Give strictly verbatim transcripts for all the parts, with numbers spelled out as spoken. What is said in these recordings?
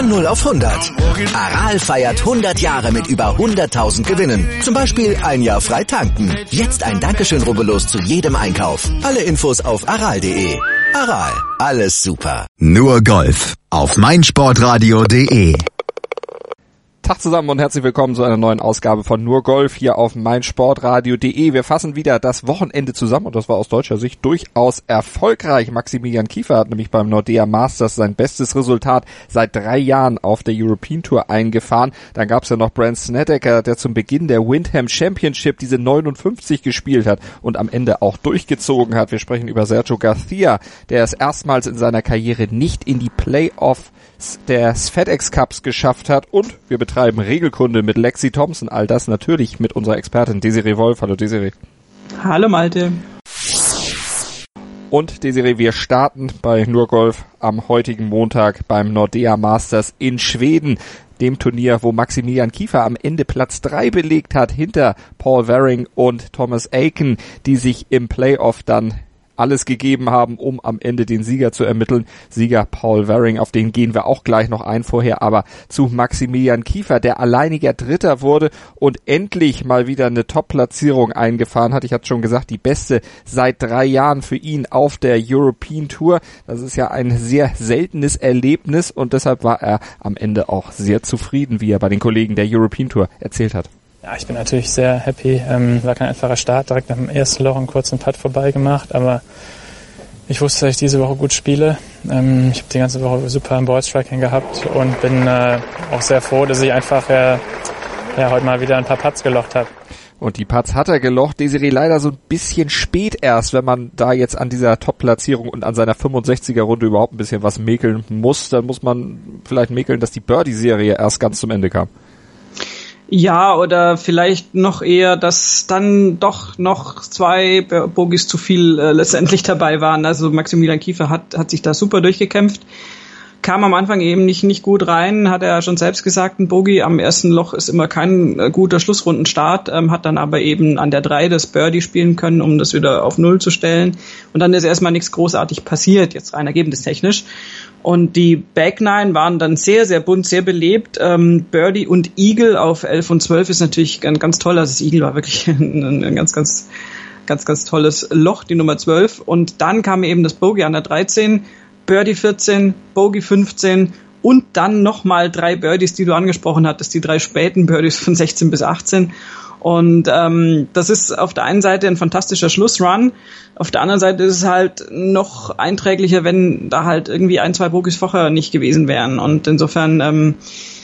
Von null auf hundert. Aral feiert hundert Jahre mit über hunderttausend Gewinnen. Zum Beispiel ein Jahr frei tanken. Jetzt ein Dankeschön, rubbellos zu jedem Einkauf. Alle Infos auf aral punkt de. Aral, alles super. Nur Golf auf meinsportradio punkt de. Tag zusammen und herzlich willkommen zu einer neuen Ausgabe von Nur Golf hier auf meinsportradio punkt de. Wir fassen wieder das Wochenende zusammen und das war aus deutscher Sicht durchaus erfolgreich. Maximilian Kiefer hat nämlich beim Nordea Masters sein bestes Resultat seit drei Jahren auf der European Tour eingefahren. Dann gab es ja noch Brandt Snedeker, der zum Beginn der Windham Championship diese neunundfünfzig gespielt hat und am Ende auch durchgezogen hat. Wir sprechen über Sergio Garcia, der es erstmals in seiner Karriere nicht in die Playoffs des FedEx Cups geschafft hat, und wir betreiben Regelkunde mit Lexi Thompson. All das natürlich mit unserer Expertin Desiree Wolf. Hallo Desiree. Hallo Malte. Und Desiree, wir starten bei Nur Golf am heutigen Montag beim Nordea Masters in Schweden, dem Turnier, wo Maximilian Kiefer am Ende Platz drei belegt hat, hinter Paul Waring und Thomas Aiken, die sich im Playoff dann alles gegeben haben, um am Ende den Sieger zu ermitteln. Sieger Paul Waring, auf den gehen wir auch gleich noch ein vorher, aber zu Maximilian Kiefer, der alleiniger Dritter wurde und endlich mal wieder eine Top-Platzierung eingefahren hat. Ich hatte schon gesagt, die beste seit drei Jahren für ihn auf der European Tour. Das ist ja ein sehr seltenes Erlebnis und deshalb war er am Ende auch sehr zufrieden, wie er bei den Kollegen der European Tour erzählt hat. Ja, ich bin natürlich sehr happy. Ähm, war kein einfacher Start, direkt nach dem ersten Loch einen kurzen Putt vorbei gemacht, aber ich wusste, dass ich diese Woche gut spiele. Ähm, ich habe die ganze Woche super im Ballstriking gehabt und bin äh, auch sehr froh, dass ich einfach äh, ja, heute mal wieder ein paar Putts gelocht habe. Und die Putts hat er gelocht, Desiree, leider so ein bisschen spät erst, wenn man da jetzt an dieser Top-Platzierung und an seiner fünfundsechziger-Runde überhaupt ein bisschen was mäkeln muss. Dann muss man vielleicht mäkeln, dass die Birdie-Serie erst ganz zum Ende kam. Ja, oder vielleicht noch eher, dass dann doch noch zwei Bogies zu viel äh, letztendlich dabei waren. Also Maximilian Kiefer hat hat sich da super durchgekämpft. Kam am Anfang eben nicht nicht gut rein, hat er schon selbst gesagt, ein Bogey am ersten Loch ist immer kein äh, guter Schlussrundenstart, ähm, hat dann aber eben an der drei das Birdie spielen können, um das wieder auf Null zu stellen. Und dann ist erstmal nichts großartig passiert, jetzt rein ergebnistechnisch. Und die Back Nine waren dann sehr, sehr bunt, sehr belebt. Ähm, Birdie und Eagle auf elf und zwölf ist natürlich ganz, ganz toll. Also das Eagle war wirklich ein, ein ganz, ganz, ganz, ganz tolles Loch, die Nummer zwölf. Und dann kam eben das Bogey an der dreizehn, Birdie vierzehn, Bogey fünfzehn und dann nochmal drei Birdies, die du angesprochen hattest, die drei späten Birdies von sechzehn bis achtzehn. Und ähm, das ist auf der einen Seite ein fantastischer Schlussrun, auf der anderen Seite ist es halt noch einträglicher, wenn da halt irgendwie ein, zwei Bogies vorher nicht gewesen wären. Und insofern, ähm,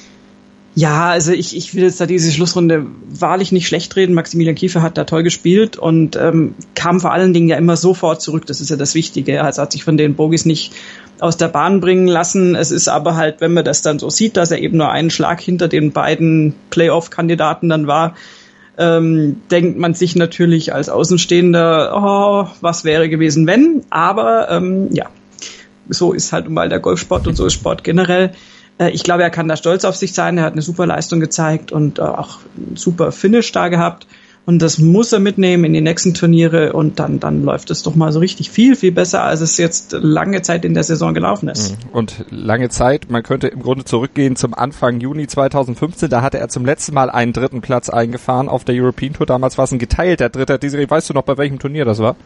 ja, also ich, ich will jetzt da diese Schlussrunde wahrlich nicht schlecht reden. Maximilian Kiefer hat da toll gespielt und ähm, kam vor allen Dingen ja immer sofort zurück. Das ist ja das Wichtige. Also hat sich von den Bogies nicht aus der Bahn bringen lassen. Es ist aber halt, wenn man das dann so sieht, dass er eben nur einen Schlag hinter den beiden Playoff-Kandidaten dann war, Ähm, denkt man sich natürlich als Außenstehender, oh, was wäre gewesen, wenn? Aber ähm, ja, so ist halt mal der Golfsport und so ist Sport generell. Äh, ich glaube, er kann da stolz auf sich sein. Er hat eine super Leistung gezeigt und äh, auch einen super Finish da gehabt. Und das muss er mitnehmen in die nächsten Turniere und dann dann läuft es doch mal so richtig viel, viel besser, als es jetzt lange Zeit in der Saison gelaufen ist. Und lange Zeit, man könnte im Grunde zurückgehen zum Anfang Juni zweitausendfünfzehn, da hatte er zum letzten Mal einen dritten Platz eingefahren auf der European Tour. Damals war es ein geteilter Dritter. Desiree, weißt du noch, bei welchem Turnier das war?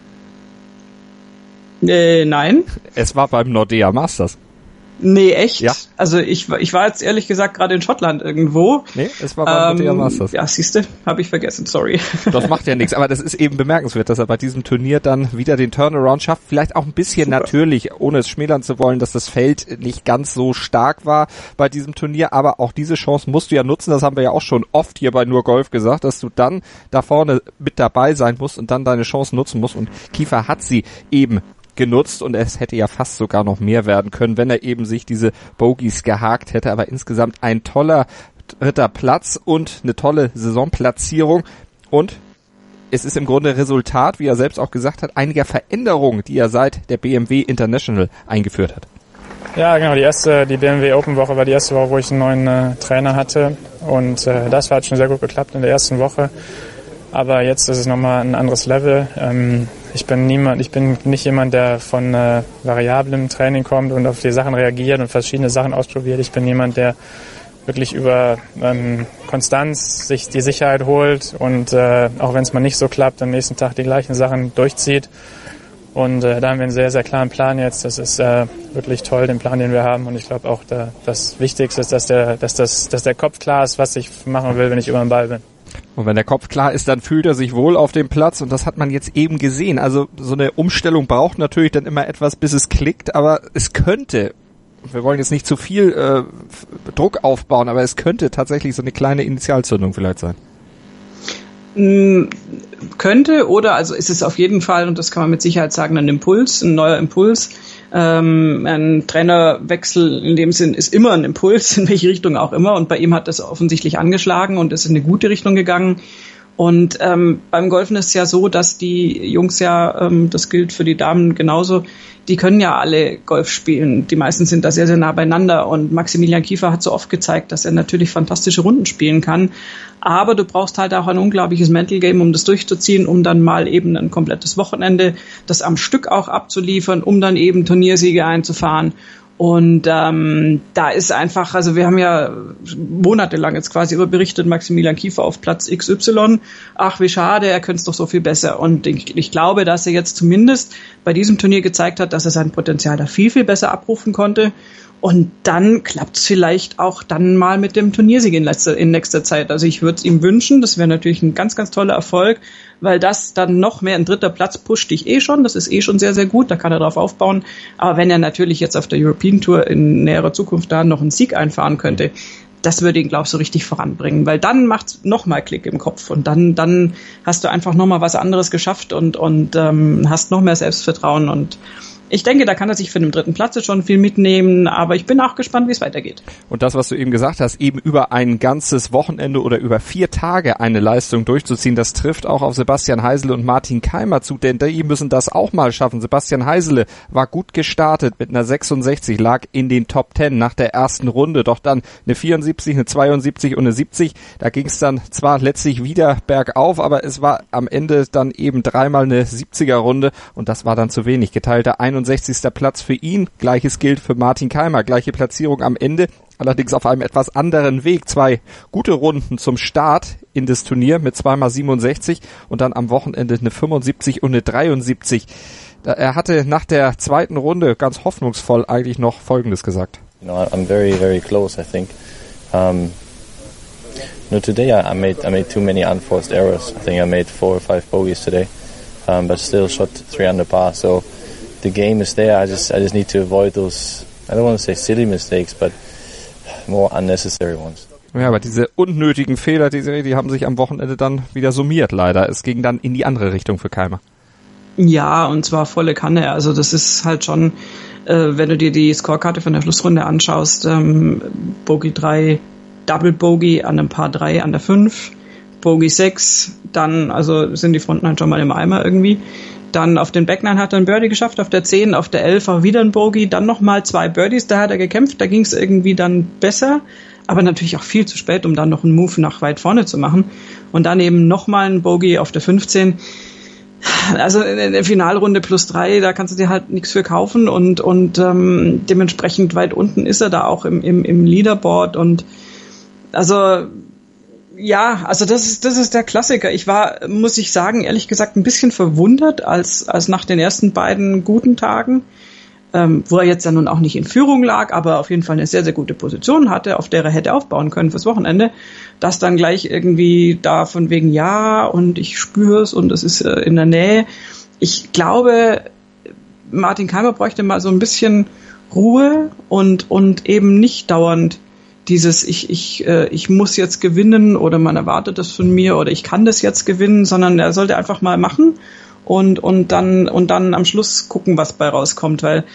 Äh, nein. Es war beim Nordea Masters. Nee, echt? Ja. Also ich, ich war jetzt ehrlich gesagt gerade in Schottland irgendwo. Nee, es war beim Nordea ähm, Masters. Ja, siehste, habe ich vergessen, sorry. Das macht ja nichts, aber das ist eben bemerkenswert, dass er bei diesem Turnier dann wieder den Turnaround schafft. Vielleicht auch ein bisschen Super. Natürlich, ohne es schmälern zu wollen, dass das Feld nicht ganz so stark war bei diesem Turnier, aber auch diese Chance musst du ja nutzen. Das haben wir ja auch schon oft hier bei Nur Golf gesagt, dass du dann da vorne mit dabei sein musst und dann deine Chance nutzen musst. Und Kiefer hat sie eben genutzt und es hätte ja fast sogar noch mehr werden können, wenn er eben sich diese Bogies gehakt hätte, aber insgesamt ein toller dritter Platz und eine tolle Saisonplatzierung und es ist im Grunde Resultat, wie er selbst auch gesagt hat, einiger Veränderungen, die er seit der B M W International eingeführt hat. Ja, genau, die erste, die B M W Open Woche war die erste Woche, wo ich einen neuen äh, Trainer hatte und äh, das hat schon sehr gut geklappt in der ersten Woche. Aber jetzt ist es nochmal ein anderes Level. Ähm, ich bin niemand, ich bin nicht jemand, der von äh, variablem Training kommt und auf die Sachen reagiert und verschiedene Sachen ausprobiert. Ich bin jemand, der wirklich über ähm, Konstanz sich die Sicherheit holt und äh, auch wenn es mal nicht so klappt, am nächsten Tag die gleichen Sachen durchzieht. Und äh, da haben wir einen sehr, sehr klaren Plan jetzt. Das ist äh, wirklich toll, den Plan, den wir haben. Und ich glaube auch, da, das Wichtigste ist, dass der, dass, das, dass der Kopf klar ist, was ich machen will, wenn ich über den Ball bin. Und wenn der Kopf klar ist, dann fühlt er sich wohl auf dem Platz und das hat man jetzt eben gesehen. Also so eine Umstellung braucht natürlich dann immer etwas, bis es klickt, aber es könnte, wir wollen jetzt nicht zu viel äh, Druck aufbauen, aber es könnte tatsächlich so eine kleine Initialzündung vielleicht sein. Mm, könnte oder also ist es auf jeden Fall, und das kann man mit Sicherheit sagen, ein Impuls, ein neuer Impuls. Ähm, ein Trainerwechsel in dem Sinn ist immer ein Impuls, in welche Richtung auch immer. Und bei ihm hat das offensichtlich angeschlagen und ist in eine gute Richtung gegangen. Und ähm, beim Golfen ist es ja so, dass die Jungs ja, ähm, das gilt für die Damen genauso, die können ja alle Golf spielen. Die meisten sind da sehr, sehr nah beieinander. Und Maximilian Kiefer hat so oft gezeigt, dass er natürlich fantastische Runden spielen kann. Aber du brauchst halt auch ein unglaubliches Mental Game, um das durchzuziehen, um dann mal eben ein komplettes Wochenende, das am Stück auch abzuliefern, um dann eben Turniersiege einzufahren. Und ähm, da ist einfach, also wir haben ja monatelang jetzt quasi über berichtet, Maximilian Kiefer auf Platz X Y. Ach, wie schade, er könnte es doch so viel besser. Und ich, ich glaube, dass er jetzt zumindest bei diesem Turnier gezeigt hat, dass er sein Potenzial da viel, viel besser abrufen konnte. Und dann klappt es vielleicht auch dann mal mit dem Turniersieg in, letzter, in nächster Zeit. Also ich würde es ihm wünschen, das wäre natürlich ein ganz, ganz toller Erfolg, weil das dann noch mehr, ein dritter Platz pusht dich eh schon, das ist eh schon sehr, sehr gut, da kann er drauf aufbauen. Aber wenn er natürlich jetzt auf der European Tour in näherer Zukunft da noch einen Sieg einfahren könnte, das würde ihn, glaube ich, so richtig voranbringen, weil dann macht's nochmal Klick im Kopf und dann, dann hast du einfach nochmal was anderes geschafft und, und ähm, hast noch mehr Selbstvertrauen und ich denke, da kann er sich für den dritten Platz schon viel mitnehmen, aber ich bin auch gespannt, wie es weitergeht. Und das, was du eben gesagt hast, eben über ein ganzes Wochenende oder über vier Tage eine Leistung durchzuziehen, das trifft auch auf Sebastian Heisele und Martin Keimer zu, denn die müssen das auch mal schaffen. Sebastian Heisele war gut gestartet mit einer sechsundsechzig, lag in den Top Ten nach der ersten Runde, doch dann eine vierundsiebzig, eine zweiundsiebzig und eine siebzig. Da ging es dann zwar letztlich wieder bergauf, aber es war am Ende dann eben dreimal eine siebziger Runde und das war dann zu wenig. Geteilter einundsechzigster Platz für ihn. Gleiches gilt für Martin Keimer. Gleiche Platzierung am Ende, allerdings auf einem etwas anderen Weg. Zwei gute Runden zum Start in das Turnier mit zweimal siebenundsechzig und dann am Wochenende eine fünfundsiebzig und eine dreiundsiebzig. Er hatte nach der zweiten Runde ganz hoffnungsvoll eigentlich noch Folgendes gesagt. You know, I'm very, very close, I think. Um, no, today I, I made I made too many unforced errors. I think I made four or five bogeys today, um, but still shot three under par. So the game is there. I just I just need to avoid those. I don't want to say silly mistakes, but more unnecessary ones. Ja, aber diese unnötigen Fehler, die, die haben sich am Wochenende dann wieder summiert, leider. Es ging dann in die andere Richtung für Keimer. Ja, und zwar volle Kanne. Also das ist halt schon, äh, wenn du dir die Scorekarte von der Schlussrunde anschaust, ähm, Bogey drei, Double Bogey an einem Paar drei an der fünf, Bogey sechs, dann also sind die Fronten halt schon mal im Eimer irgendwie. Dann auf den Backnine hat er ein Birdie geschafft, auf der zehn, auf der elf auch wieder ein Bogey, dann nochmal zwei Birdies, da hat er gekämpft, da ging es irgendwie dann besser, aber natürlich auch viel zu spät, um dann noch einen Move nach weit vorne zu machen. Und dann eben nochmal ein Bogey auf der fünfzehn. Also in der Finalrunde plus drei, da kannst du dir halt nichts für kaufen und, und ähm, dementsprechend weit unten ist er da auch im, im, im Leaderboard und also ja, also das ist das ist der Klassiker. Ich war, muss ich sagen, ehrlich gesagt ein bisschen verwundert, als als nach den ersten beiden guten Tagen, ähm, wo er jetzt ja nun auch nicht in Führung lag, aber auf jeden Fall eine sehr, sehr gute Position hatte, auf der er hätte aufbauen können fürs Wochenende, dass dann gleich irgendwie da von wegen ja und ich spüre es und es ist äh, in der Nähe. Ich glaube, Martin Keimer bräuchte mal so ein bisschen Ruhe und und eben nicht dauernd dieses ich ich äh, ich muss jetzt gewinnen oder man erwartet das von mir oder ich kann das jetzt gewinnen, sondern er sollte einfach mal machen und und dann und dann am Schluss gucken, was bei rauskommt, weil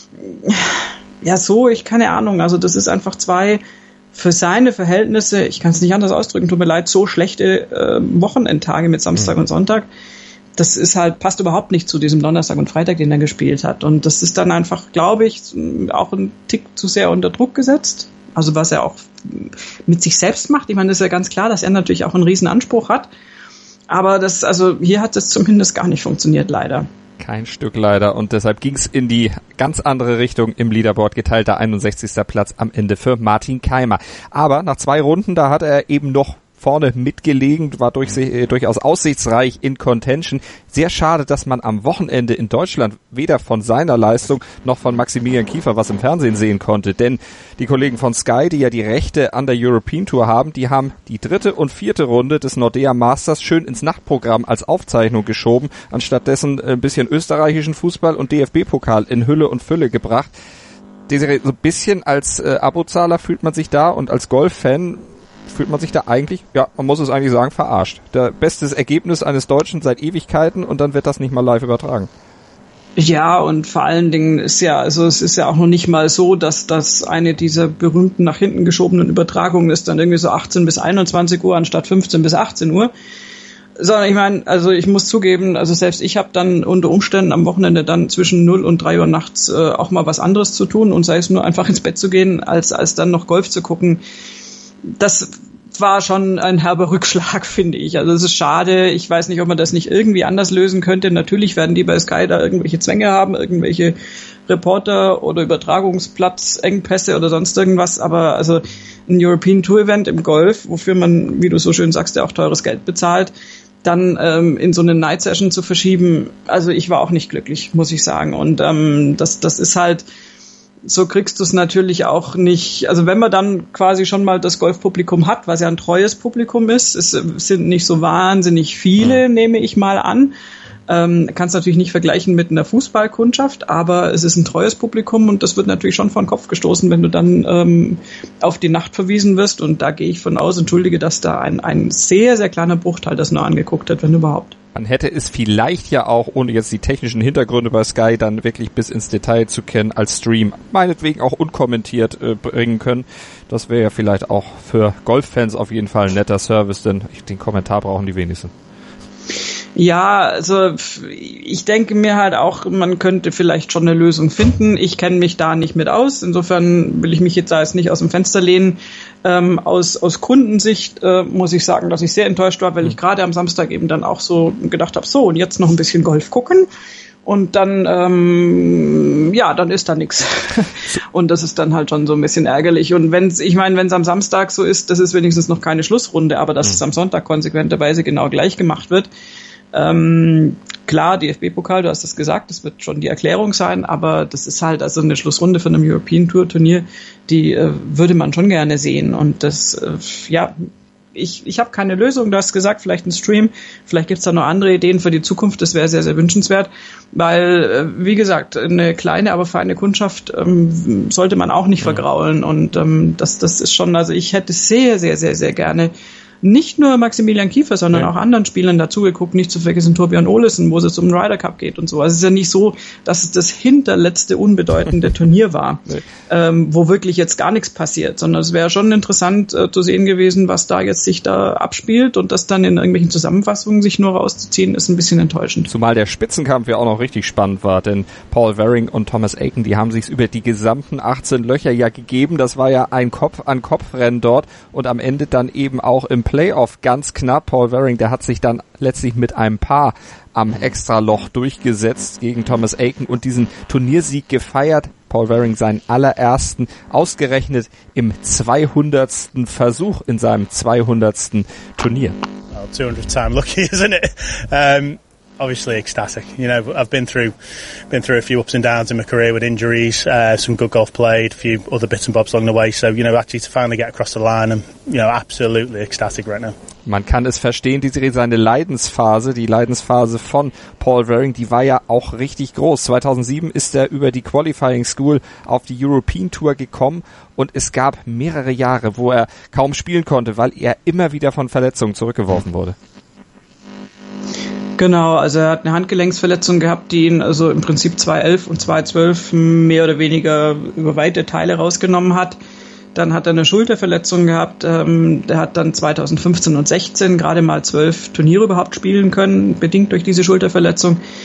ja so, ich keine Ahnung, also das ist einfach zwei für seine Verhältnisse, ich kann es nicht anders ausdrücken, tut mir leid, so schlechte äh, Wochenendtage mit Samstag mhm. und Sonntag. Das ist halt, passt überhaupt nicht zu diesem Donnerstag und Freitag, den er gespielt hat. Und das ist dann einfach, glaube ich, auch ein Tick zu sehr unter Druck gesetzt. Also was er auch mit sich selbst macht. Ich meine, das ist ja ganz klar, dass er natürlich auch einen riesen Anspruch hat. Aber das, also hier hat es zumindest gar nicht funktioniert, leider. Kein Stück leider und deshalb ging's in die ganz andere Richtung im Leaderboard, geteilter einundsechzigster Platz am Ende für Martin Keimer. Aber nach zwei Runden, da hat er eben noch vorne mitgelegen, war durch, äh, durchaus aussichtsreich in Contention. Sehr schade, dass man am Wochenende in Deutschland weder von seiner Leistung noch von Maximilian Kiefer was im Fernsehen sehen konnte, denn die Kollegen von Sky, die ja die Rechte an der European Tour haben, die haben die dritte und vierte Runde des Nordea Masters schön ins Nachtprogramm als Aufzeichnung geschoben, anstattdessen ein bisschen österreichischen Fußball und D F B-Pokal in Hülle und Fülle gebracht. Desiree, so ein bisschen als äh, Abozahler fühlt man sich da und als Golf-Fan fühlt man sich da eigentlich, ja, man muss es eigentlich sagen, verarscht. Der bestes Ergebnis eines Deutschen seit Ewigkeiten und dann wird das nicht mal live übertragen. Ja, und vor allen Dingen ist ja, also es ist ja auch noch nicht mal so, dass das eine dieser berühmten nach hinten geschobenen Übertragungen ist, dann irgendwie so achtzehn bis einundzwanzig Uhr anstatt fünfzehn bis achtzehn Uhr. Sondern ich meine, also ich muss zugeben, also selbst ich habe dann unter Umständen am Wochenende dann zwischen null und drei Uhr nachts äh, auch mal was anderes zu tun und sei es nur einfach ins Bett zu gehen, als als dann noch Golf zu gucken. Das war schon ein herber Rückschlag, finde ich. Also es ist schade. Ich weiß nicht, ob man das nicht irgendwie anders lösen könnte. Natürlich werden die bei Sky da irgendwelche Zwänge haben, irgendwelche Reporter- oder Übertragungsplatzengpässe oder sonst irgendwas. Aber also ein European Tour Event im Golf, wofür man, wie du so schön sagst, ja auch teures Geld bezahlt, dann ähm, in so eine Night Session zu verschieben. Also ich war auch nicht glücklich, muss ich sagen. Und ähm, das, das ist halt, so kriegst du es natürlich auch nicht, also wenn man dann quasi schon mal das Golfpublikum hat, was ja ein treues Publikum ist, es sind nicht so wahnsinnig viele, nehme ich mal an, ähm, kannst natürlich nicht vergleichen mit einer Fußballkundschaft, aber es ist ein treues Publikum und das wird natürlich schon vor den Kopf gestoßen, wenn du dann ähm, auf die Nacht verwiesen wirst und da gehe ich von aus, entschuldige, dass da ein, ein sehr, sehr kleiner Bruchteil das nur angeguckt hat, wenn überhaupt. Man hätte es vielleicht ja auch, ohne jetzt die technischen Hintergründe bei Sky dann wirklich bis ins Detail zu kennen, als Stream meinetwegen auch unkommentiert äh, bringen können. Das wäre ja vielleicht auch für Golffans auf jeden Fall ein netter Service, denn den Kommentar brauchen die wenigsten. Ja, also ich denke mir halt auch, man könnte vielleicht schon eine Lösung finden. Ich kenne mich da nicht mit aus. Insofern will ich mich jetzt da jetzt nicht aus dem Fenster lehnen. Ähm, aus, aus Kundensicht äh, muss ich sagen, dass ich sehr enttäuscht war, weil ich gerade am Samstag eben dann auch so gedacht habe, so und jetzt noch ein bisschen Golf gucken. Und dann, ähm, ja, dann ist da nichts. Und das ist dann halt schon so ein bisschen ärgerlich. Und wenn's, ich meine, wenn es am Samstag so ist, das ist wenigstens noch keine Schlussrunde, aber dass mhm. es am Sonntag konsequenterweise genau gleich gemacht wird. Ähm, klar, D F B-Pokal, du hast das gesagt, das wird schon die Erklärung sein, aber das ist halt also eine Schlussrunde von einem European Tour Turnier, die äh, würde man schon gerne sehen. Und das, äh, ja, ich, ich habe keine Lösung, du hast gesagt, vielleicht ein Stream, vielleicht gibt's da noch andere Ideen für die Zukunft, das wäre sehr, sehr wünschenswert, weil, äh, wie gesagt, eine kleine, aber feine Kundschaft ähm, sollte man auch nicht ja. vergraulen und ähm, das, das ist schon, also ich hätte sehr, sehr, sehr, sehr gerne nicht nur Maximilian Kiefer, sondern ja. auch anderen Spielern dazugeguckt, nicht zu vergessen Torbjörn Olesen, wo es um den Ryder Cup geht und so. Also es ist ja nicht so, dass es das hinterletzte unbedeutende Turnier war, nee. ähm, wo wirklich jetzt gar nichts passiert, sondern es wäre schon interessant äh, zu sehen gewesen, was da jetzt sich da abspielt und das dann in irgendwelchen Zusammenfassungen sich nur rauszuziehen, ist ein bisschen enttäuschend. Zumal der Spitzenkampf ja auch noch richtig spannend war, denn Paul Waring und Thomas Aiken, die haben sich über die gesamten achtzehn Löcher ja gegeben. Das war ja ein Kopf-an-Kopf-Rennen dort und am Ende dann eben auch im Playoff ganz knapp. Paul Waring, der hat sich dann letztlich mit einem Paar am Extraloch durchgesetzt gegen Thomas Aiken und diesen Turniersieg gefeiert. Paul Waring seinen allerersten, ausgerechnet im zweihundertsten Versuch in seinem zweihundertsten Turnier. Well, two hundredth time lucky, isn't it? Um Obviously ecstatic. You know, I've been through, been through a few ups and downs in my career with injuries, uh, some good golf played, a few other bits and bobs along the way. So, you know, actually to finally get across the line, I'm, you know, absolutely ecstatic right now. Man kann es verstehen, diese seine Leidensphase, die Leidensphase von Paul Waring, die war ja auch richtig groß. zweitausendsieben ist er über die Qualifying School auf die European Tour gekommen und es gab mehrere Jahre, wo er kaum spielen konnte, weil er immer wieder von Verletzungen zurückgeworfen wurde. Genau, also er hat eine Handgelenksverletzung gehabt, die ihn also im Prinzip zweitausendelf und zweitausendzwölf mehr oder weniger über weite Teile rausgenommen hat. Dann hat er eine Schulterverletzung gehabt, ähm, der hat dann zweitausendfünfzehn und sechzehn gerade mal zwölf Turniere überhaupt spielen können, bedingt durch diese Schulterverletzung.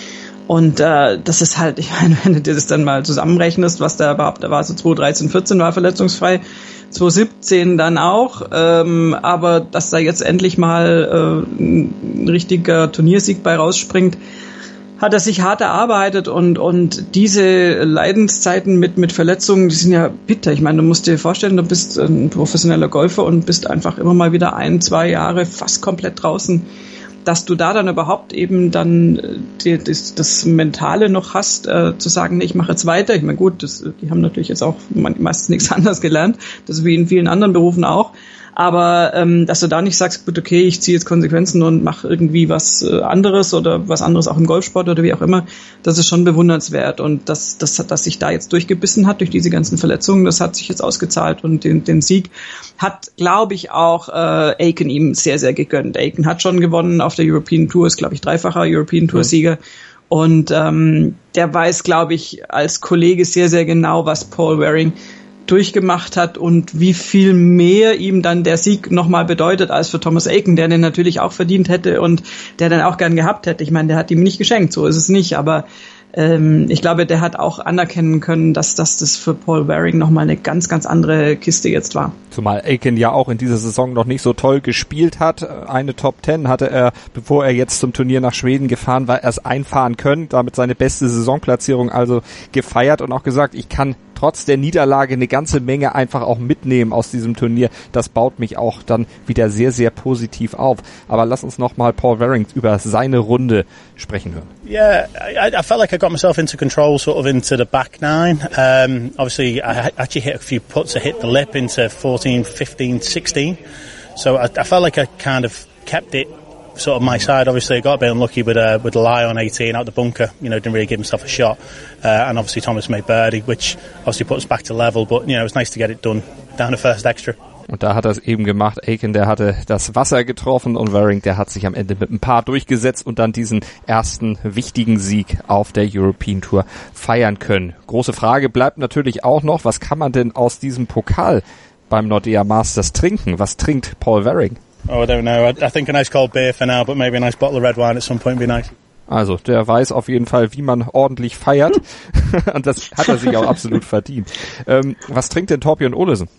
Und äh, das ist halt, ich meine, wenn du dir das dann mal zusammenrechnest, was da überhaupt, da war so zwanzig dreizehn, vierzehn war verletzungsfrei, zwanzig siebzehn dann auch, ähm, aber dass da jetzt endlich mal äh, ein richtiger Turniersieg bei rausspringt, hat er sich hart erarbeitet und und diese Leidenszeiten mit mit Verletzungen, die sind ja bitter. Ich meine, du musst dir vorstellen, du bist ein professioneller Golfer und bist einfach immer mal wieder ein, zwei Jahre fast komplett draußen. Dass du da dann überhaupt eben dann die, das, das Mentale noch hast, äh, zu sagen, nee, ich mache jetzt weiter. Ich meine, gut, das, die haben natürlich jetzt auch meistens nichts anderes gelernt. Das ist wie in vielen anderen Berufen auch. Aber ähm, dass du da nicht sagst, gut, okay, ich ziehe jetzt Konsequenzen und mache irgendwie was äh, anderes oder was anderes auch im Golfsport oder wie auch immer, das ist schon bewundernswert. Und das, das, dass sich da jetzt durchgebissen hat durch diese ganzen Verletzungen, das hat sich jetzt ausgezahlt. Und den, den Sieg hat, glaube ich, auch äh, Aiken ihm sehr, sehr gegönnt. Aiken hat schon gewonnen auf der European Tour, ist, glaube ich, dreifacher European Tour-Sieger. Mhm. Und ähm, der weiß, glaube ich, als Kollege sehr, sehr genau, was Paul Waring durchgemacht hat und wie viel mehr ihm dann der Sieg nochmal bedeutet als für Thomas Aiken, der den natürlich auch verdient hätte und der dann auch gern gehabt hätte. Ich meine, der hat ihm nicht geschenkt, so ist es nicht, aber ähm, ich glaube, der hat auch anerkennen können, dass, dass das für Paul Waring nochmal eine ganz, ganz andere Kiste jetzt war. Zumal Aiken ja auch in dieser Saison noch nicht so toll gespielt hat. Eine Top Ten hatte er, bevor er jetzt zum Turnier nach Schweden gefahren war, erst einfahren können, damit seine beste Saisonplatzierung also gefeiert und auch gesagt, ich kann trotz der Niederlage eine ganze Menge einfach auch mitnehmen aus diesem Turnier. Das baut mich auch dann wieder sehr, sehr positiv auf. Aber lass uns nochmal Paul Waring über seine Runde sprechen hören. Yeah, I, I felt like I got myself into control, sort of into the back nine. Um, obviously, I actually hit a few putts. I hit the lip into fourteen, fifteen, sixteen. So I, I felt like I kind of kept it sort of my side. Obviously, I got a bit unlucky with uh, with the lie on eighteen out the bunker. You know, didn't really give himself a shot. Uh, and obviously, Thomas made birdie, which obviously put us back to level. But you know, it was nice to get it done down the first extra. Und da hat er es eben gemacht. Aiken, der hatte das Wasser getroffen und Waring, der hat sich am Ende mit ein paar durchgesetzt und dann diesen ersten wichtigen Sieg auf der European Tour feiern können. Große Frage bleibt natürlich auch noch, was kann man denn aus diesem Pokal beim Nordea Masters trinken? Was trinkt Paul Waring? Oh, I don't know. I, I think a nice cold beer for now, but maybe a nice bottle of red wine at some point would be nice. Also, der weiß auf jeden Fall, wie man ordentlich feiert. Und das hat er sich auch absolut verdient. Ähm, was trinkt denn Thorbjørn Olesen?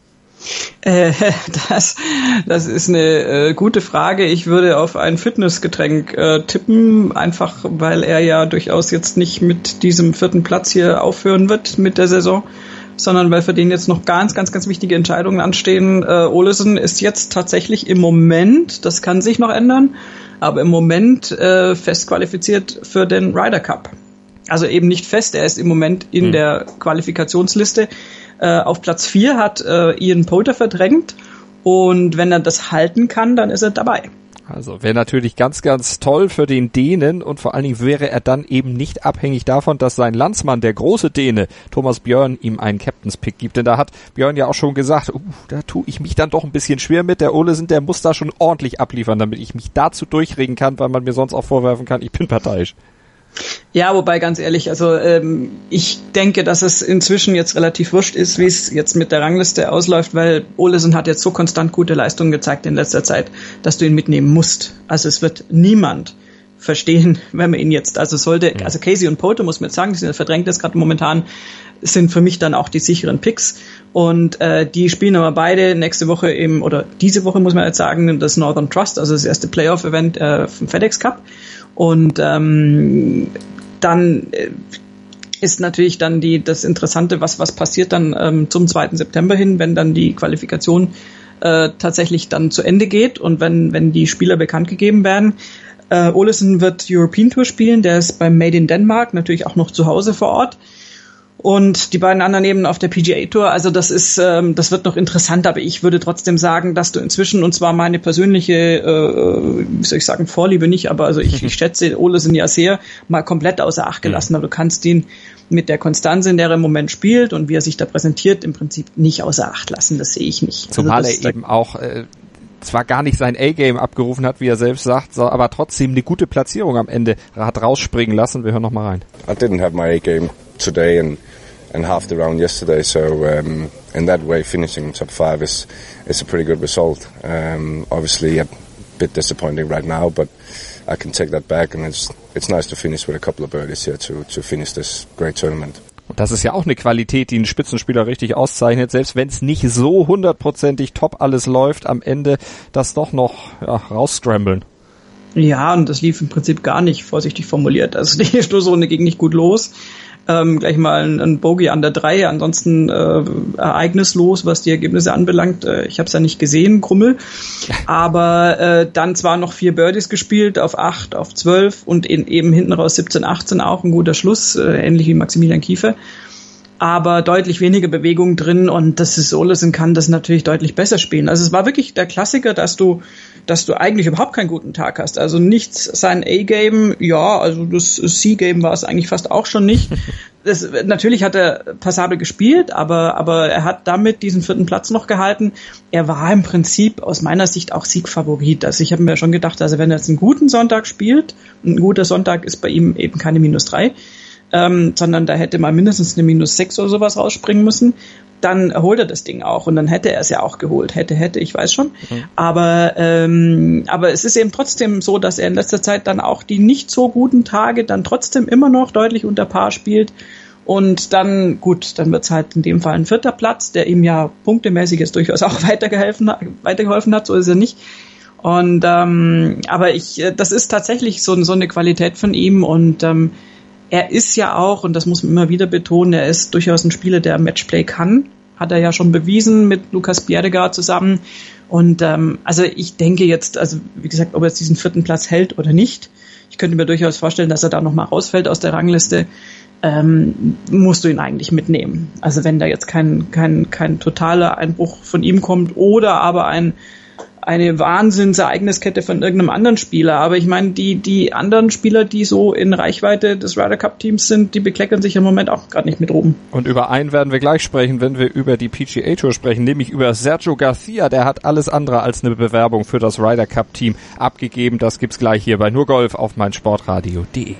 Äh, das, das ist eine äh, gute Frage. Ich würde auf ein Fitnessgetränk äh, tippen, einfach weil er ja durchaus jetzt nicht mit diesem vierten Platz hier aufhören wird mit der Saison, sondern weil für den jetzt noch ganz, ganz, ganz wichtige Entscheidungen anstehen. Äh, Olesen ist jetzt tatsächlich im Moment, das kann sich noch ändern, aber im Moment äh, fest qualifiziert für den Ryder Cup. Also eben nicht fest, er ist im Moment in hm. der Qualifikationsliste. Äh, auf Platz vier hat äh, Ian Poulter verdrängt und wenn er das halten kann, dann ist er dabei. Also wäre natürlich ganz, ganz toll für den Dänen und vor allen Dingen wäre er dann eben nicht abhängig davon, dass sein Landsmann, der große Däne, Thomas Björn, ihm einen Captain's-Pick gibt. Denn da hat Björn ja auch schon gesagt, uh, da tue ich mich dann doch ein bisschen schwer mit. Der Olesen, der muss da schon ordentlich abliefern, damit ich mich dazu durchregen kann, weil man mir sonst auch vorwerfen kann, ich bin parteiisch. Ja, wobei ganz ehrlich, also ähm, ich denke, dass es inzwischen jetzt relativ wurscht ist, wie es jetzt mit der Rangliste ausläuft, weil Olesen hat jetzt so konstant gute Leistungen gezeigt in letzter Zeit, dass du ihn mitnehmen musst. Also es wird niemand verstehen, wenn man ihn jetzt, also sollte, also Casey und Poulter, muss man jetzt sagen, die sind verdrängt jetzt gerade momentan, sind für mich dann auch die sicheren Picks und äh, die spielen aber beide nächste Woche im, oder diese Woche muss man jetzt sagen, das Northern Trust, also das erste Playoff-Event äh, vom FedEx Cup. Und ähm, dann äh, ist natürlich dann die das Interessante, was was passiert dann ähm, zum zweiten September hin, wenn dann die Qualifikation äh, tatsächlich dann zu Ende geht und wenn wenn die Spieler bekannt gegeben werden. Äh, Olesen wird European Tour spielen, der ist beim Made in Denmark, natürlich auch noch zu Hause vor Ort. Und die beiden anderen eben auf der P G A Tour, also das ist, ähm, das wird noch interessant, aber ich würde trotzdem sagen, dass du inzwischen, und zwar meine persönliche, äh, wie soll ich sagen, Vorliebe nicht, aber also ich, ich schätze Olesen ja sehr, mal komplett außer Acht gelassen, aber du kannst ihn mit der Konstanz, in der er im Moment spielt und wie er sich da präsentiert, im Prinzip nicht außer Acht lassen, das sehe ich nicht. Zumal also er eben auch äh, zwar gar nicht sein A-Game abgerufen hat, wie er selbst sagt, aber trotzdem eine gute Platzierung am Ende hat rausspringen lassen. Wir hören noch mal rein. I didn't have my A-game today and and half the round yesterday, so um, in that way finishing top five is is a pretty good result. Um, obviously a bit disappointing right now, but I can take that back, and it's it's nice to finish with a couple of birdies here to to finish this great tournament. Und das ist ja auch eine Qualität, die einen Spitzenspieler richtig auszeichnet, selbst wenn es nicht so hundertprozentig top alles läuft, am Ende das doch noch ja, rausscramblen. Ja, und das lief im Prinzip gar nicht, vorsichtig formuliert. Also die Stoßrunde ging nicht gut los. Ähm, gleich mal ein, ein Bogey an der drei, ansonsten äh, ereignislos, was die Ergebnisse anbelangt. Äh, ich habe es ja nicht gesehen, Krummel. Aber äh, dann zwar noch vier Birdies gespielt, auf acht, auf zwölf und in, eben hinten raus siebzehn, achtzehn auch ein guter Schluss, äh, ähnlich wie Maximilian Kiefer. Aber deutlich weniger Bewegung drin und das ist Olesen kann das natürlich deutlich besser spielen. Also es war wirklich der Klassiker, dass du, dass du eigentlich überhaupt keinen guten Tag hast. Also nichts sein A-Game, ja, also das C-Game war es eigentlich fast auch schon nicht. Das, natürlich hat er passabel gespielt, aber, aber er hat damit diesen vierten Platz noch gehalten. Er war im Prinzip aus meiner Sicht auch Siegfavorit. Also ich habe mir schon gedacht, also wenn er jetzt einen guten Sonntag spielt, ein guter Sonntag ist bei ihm eben keine minus drei, Ähm, sondern da hätte mal mindestens eine minus sechs oder sowas rausspringen müssen, dann holt er das Ding auch und dann hätte er es ja auch geholt. Hätte, hätte, ich weiß schon. Mhm. Aber, ähm, aber es ist eben trotzdem so, dass er in letzter Zeit dann auch die nicht so guten Tage dann trotzdem immer noch deutlich unter Paar spielt und dann, gut, dann wird es halt in dem Fall ein vierter Platz, der ihm ja punktemäßig jetzt durchaus auch weitergeholfen, weitergeholfen hat, so ist er nicht. Und ähm, aber ich, das ist tatsächlich so, so eine Qualität von ihm und ähm, er ist ja auch, und das muss man immer wieder betonen, er ist durchaus ein Spieler, der Matchplay kann. Hat er ja schon bewiesen mit Lukas Bjerregaard zusammen. Und ähm, also ich denke jetzt, also wie gesagt, ob er jetzt diesen vierten Platz hält oder nicht, ich könnte mir durchaus vorstellen, dass er da nochmal rausfällt aus der Rangliste, ähm, musst du ihn eigentlich mitnehmen. Also wenn da jetzt kein, kein, kein totaler Einbruch von ihm kommt oder aber ein eine Wahnsinnsereigniskette von irgendeinem anderen Spieler. Aber ich meine, die die anderen Spieler, die so in Reichweite des Ryder Cup Teams sind, die bekleckern sich im Moment auch gerade nicht mit oben. Und über einen werden wir gleich sprechen, wenn wir über die P G A Tour sprechen, nämlich über Sergio Garcia. Der hat alles andere als eine Bewerbung für das Ryder Cup Team abgegeben. Das gibt's gleich hier bei Nur Golf auf meinsportradio punkt de.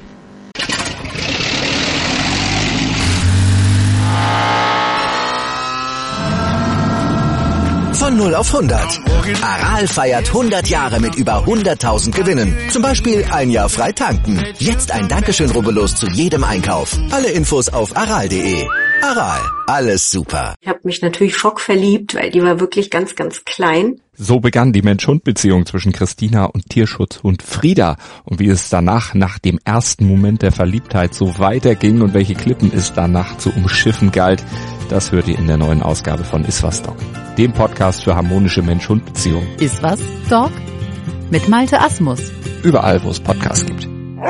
Von null auf hundert. Aral feiert hundert Jahre mit über hunderttausend Gewinnen. Zum Beispiel ein Jahr frei tanken. Jetzt ein Dankeschön, rubbellos zu jedem Einkauf. Alle Infos auf aral punkt de. Aral, alles super. Ich habe mich natürlich schockverliebt, weil die war wirklich ganz, ganz klein. So begann die Mensch-Hund-Beziehung zwischen Christina und Tierschutzhund Frieda. Und wie es danach, nach dem ersten Moment der Verliebtheit, so weiterging und welche Klippen es danach zu umschiffen galt, das hört ihr in der neuen Ausgabe von Iswas Dog, dem Podcast für harmonische Mensch-Hund-Beziehungen. Iswas Dog mit Malte Asmus. Überall, wo es Podcasts gibt.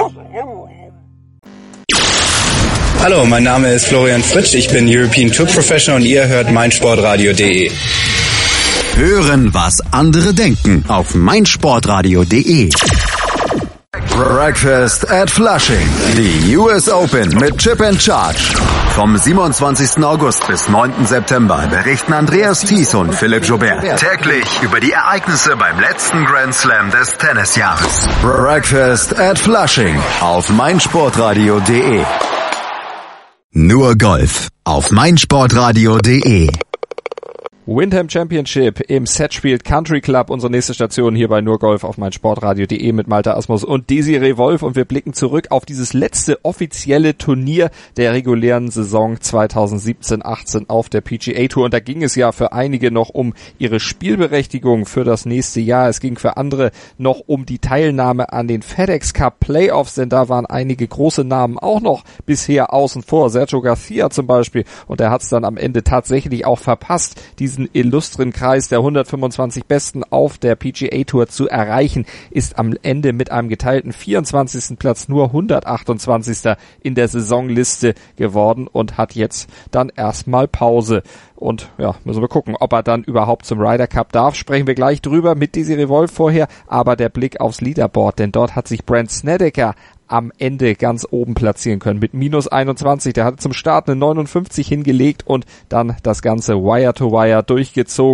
Hallo, mein Name ist Florian Fritsch, ich bin European Tour Professional und ihr hört meinsportradio punkt de. Hören, was andere denken auf meinsportradio punkt de. Breakfast at Flushing. Die U S Open mit Chip and Charge. Vom siebenundzwanzigsten August bis neunten September berichten Andreas Thies und Philipp Joubert täglich über die Ereignisse beim letzten Grand Slam des Tennisjahres. Breakfast at Flushing auf meinsportradio punkt de. Nur Golf auf meinsportradio punkt de. Windham Championship im Sedgefield Country Club, unsere nächste Station hier bei Nur Golf auf meinsportradio punkt de mit Malte Asmus und Desiree Wolf, und wir blicken zurück auf dieses letzte offizielle Turnier der regulären Saison zweitausendsiebzehn achtzehn auf der P G A Tour, und da ging es ja für einige noch um ihre Spielberechtigung für das nächste Jahr. Es ging für andere noch um die Teilnahme an den FedEx Cup Playoffs, denn da waren einige große Namen auch noch bisher außen vor, Sergio Garcia zum Beispiel, und er hat es dann am Ende tatsächlich auch verpasst, diesen illustren Kreis der hundertfünfundzwanzig Besten auf der P G A Tour zu erreichen, ist am Ende mit einem geteilten vierundzwanzigsten Platz nur hundertachtundzwanzigster in der Saisonliste geworden und hat jetzt dann erstmal Pause. Und ja, müssen wir gucken, ob er dann überhaupt zum Ryder Cup darf. Sprechen wir gleich drüber mit Desiree Wolf vorher, aber der Blick aufs Leaderboard, denn dort hat sich Brandt Snedeker am Ende ganz oben platzieren können mit minus einundzwanzig. Der hatte zum Start eine neunundfünfzig hingelegt und dann das Ganze Wire to Wire durchgezogen.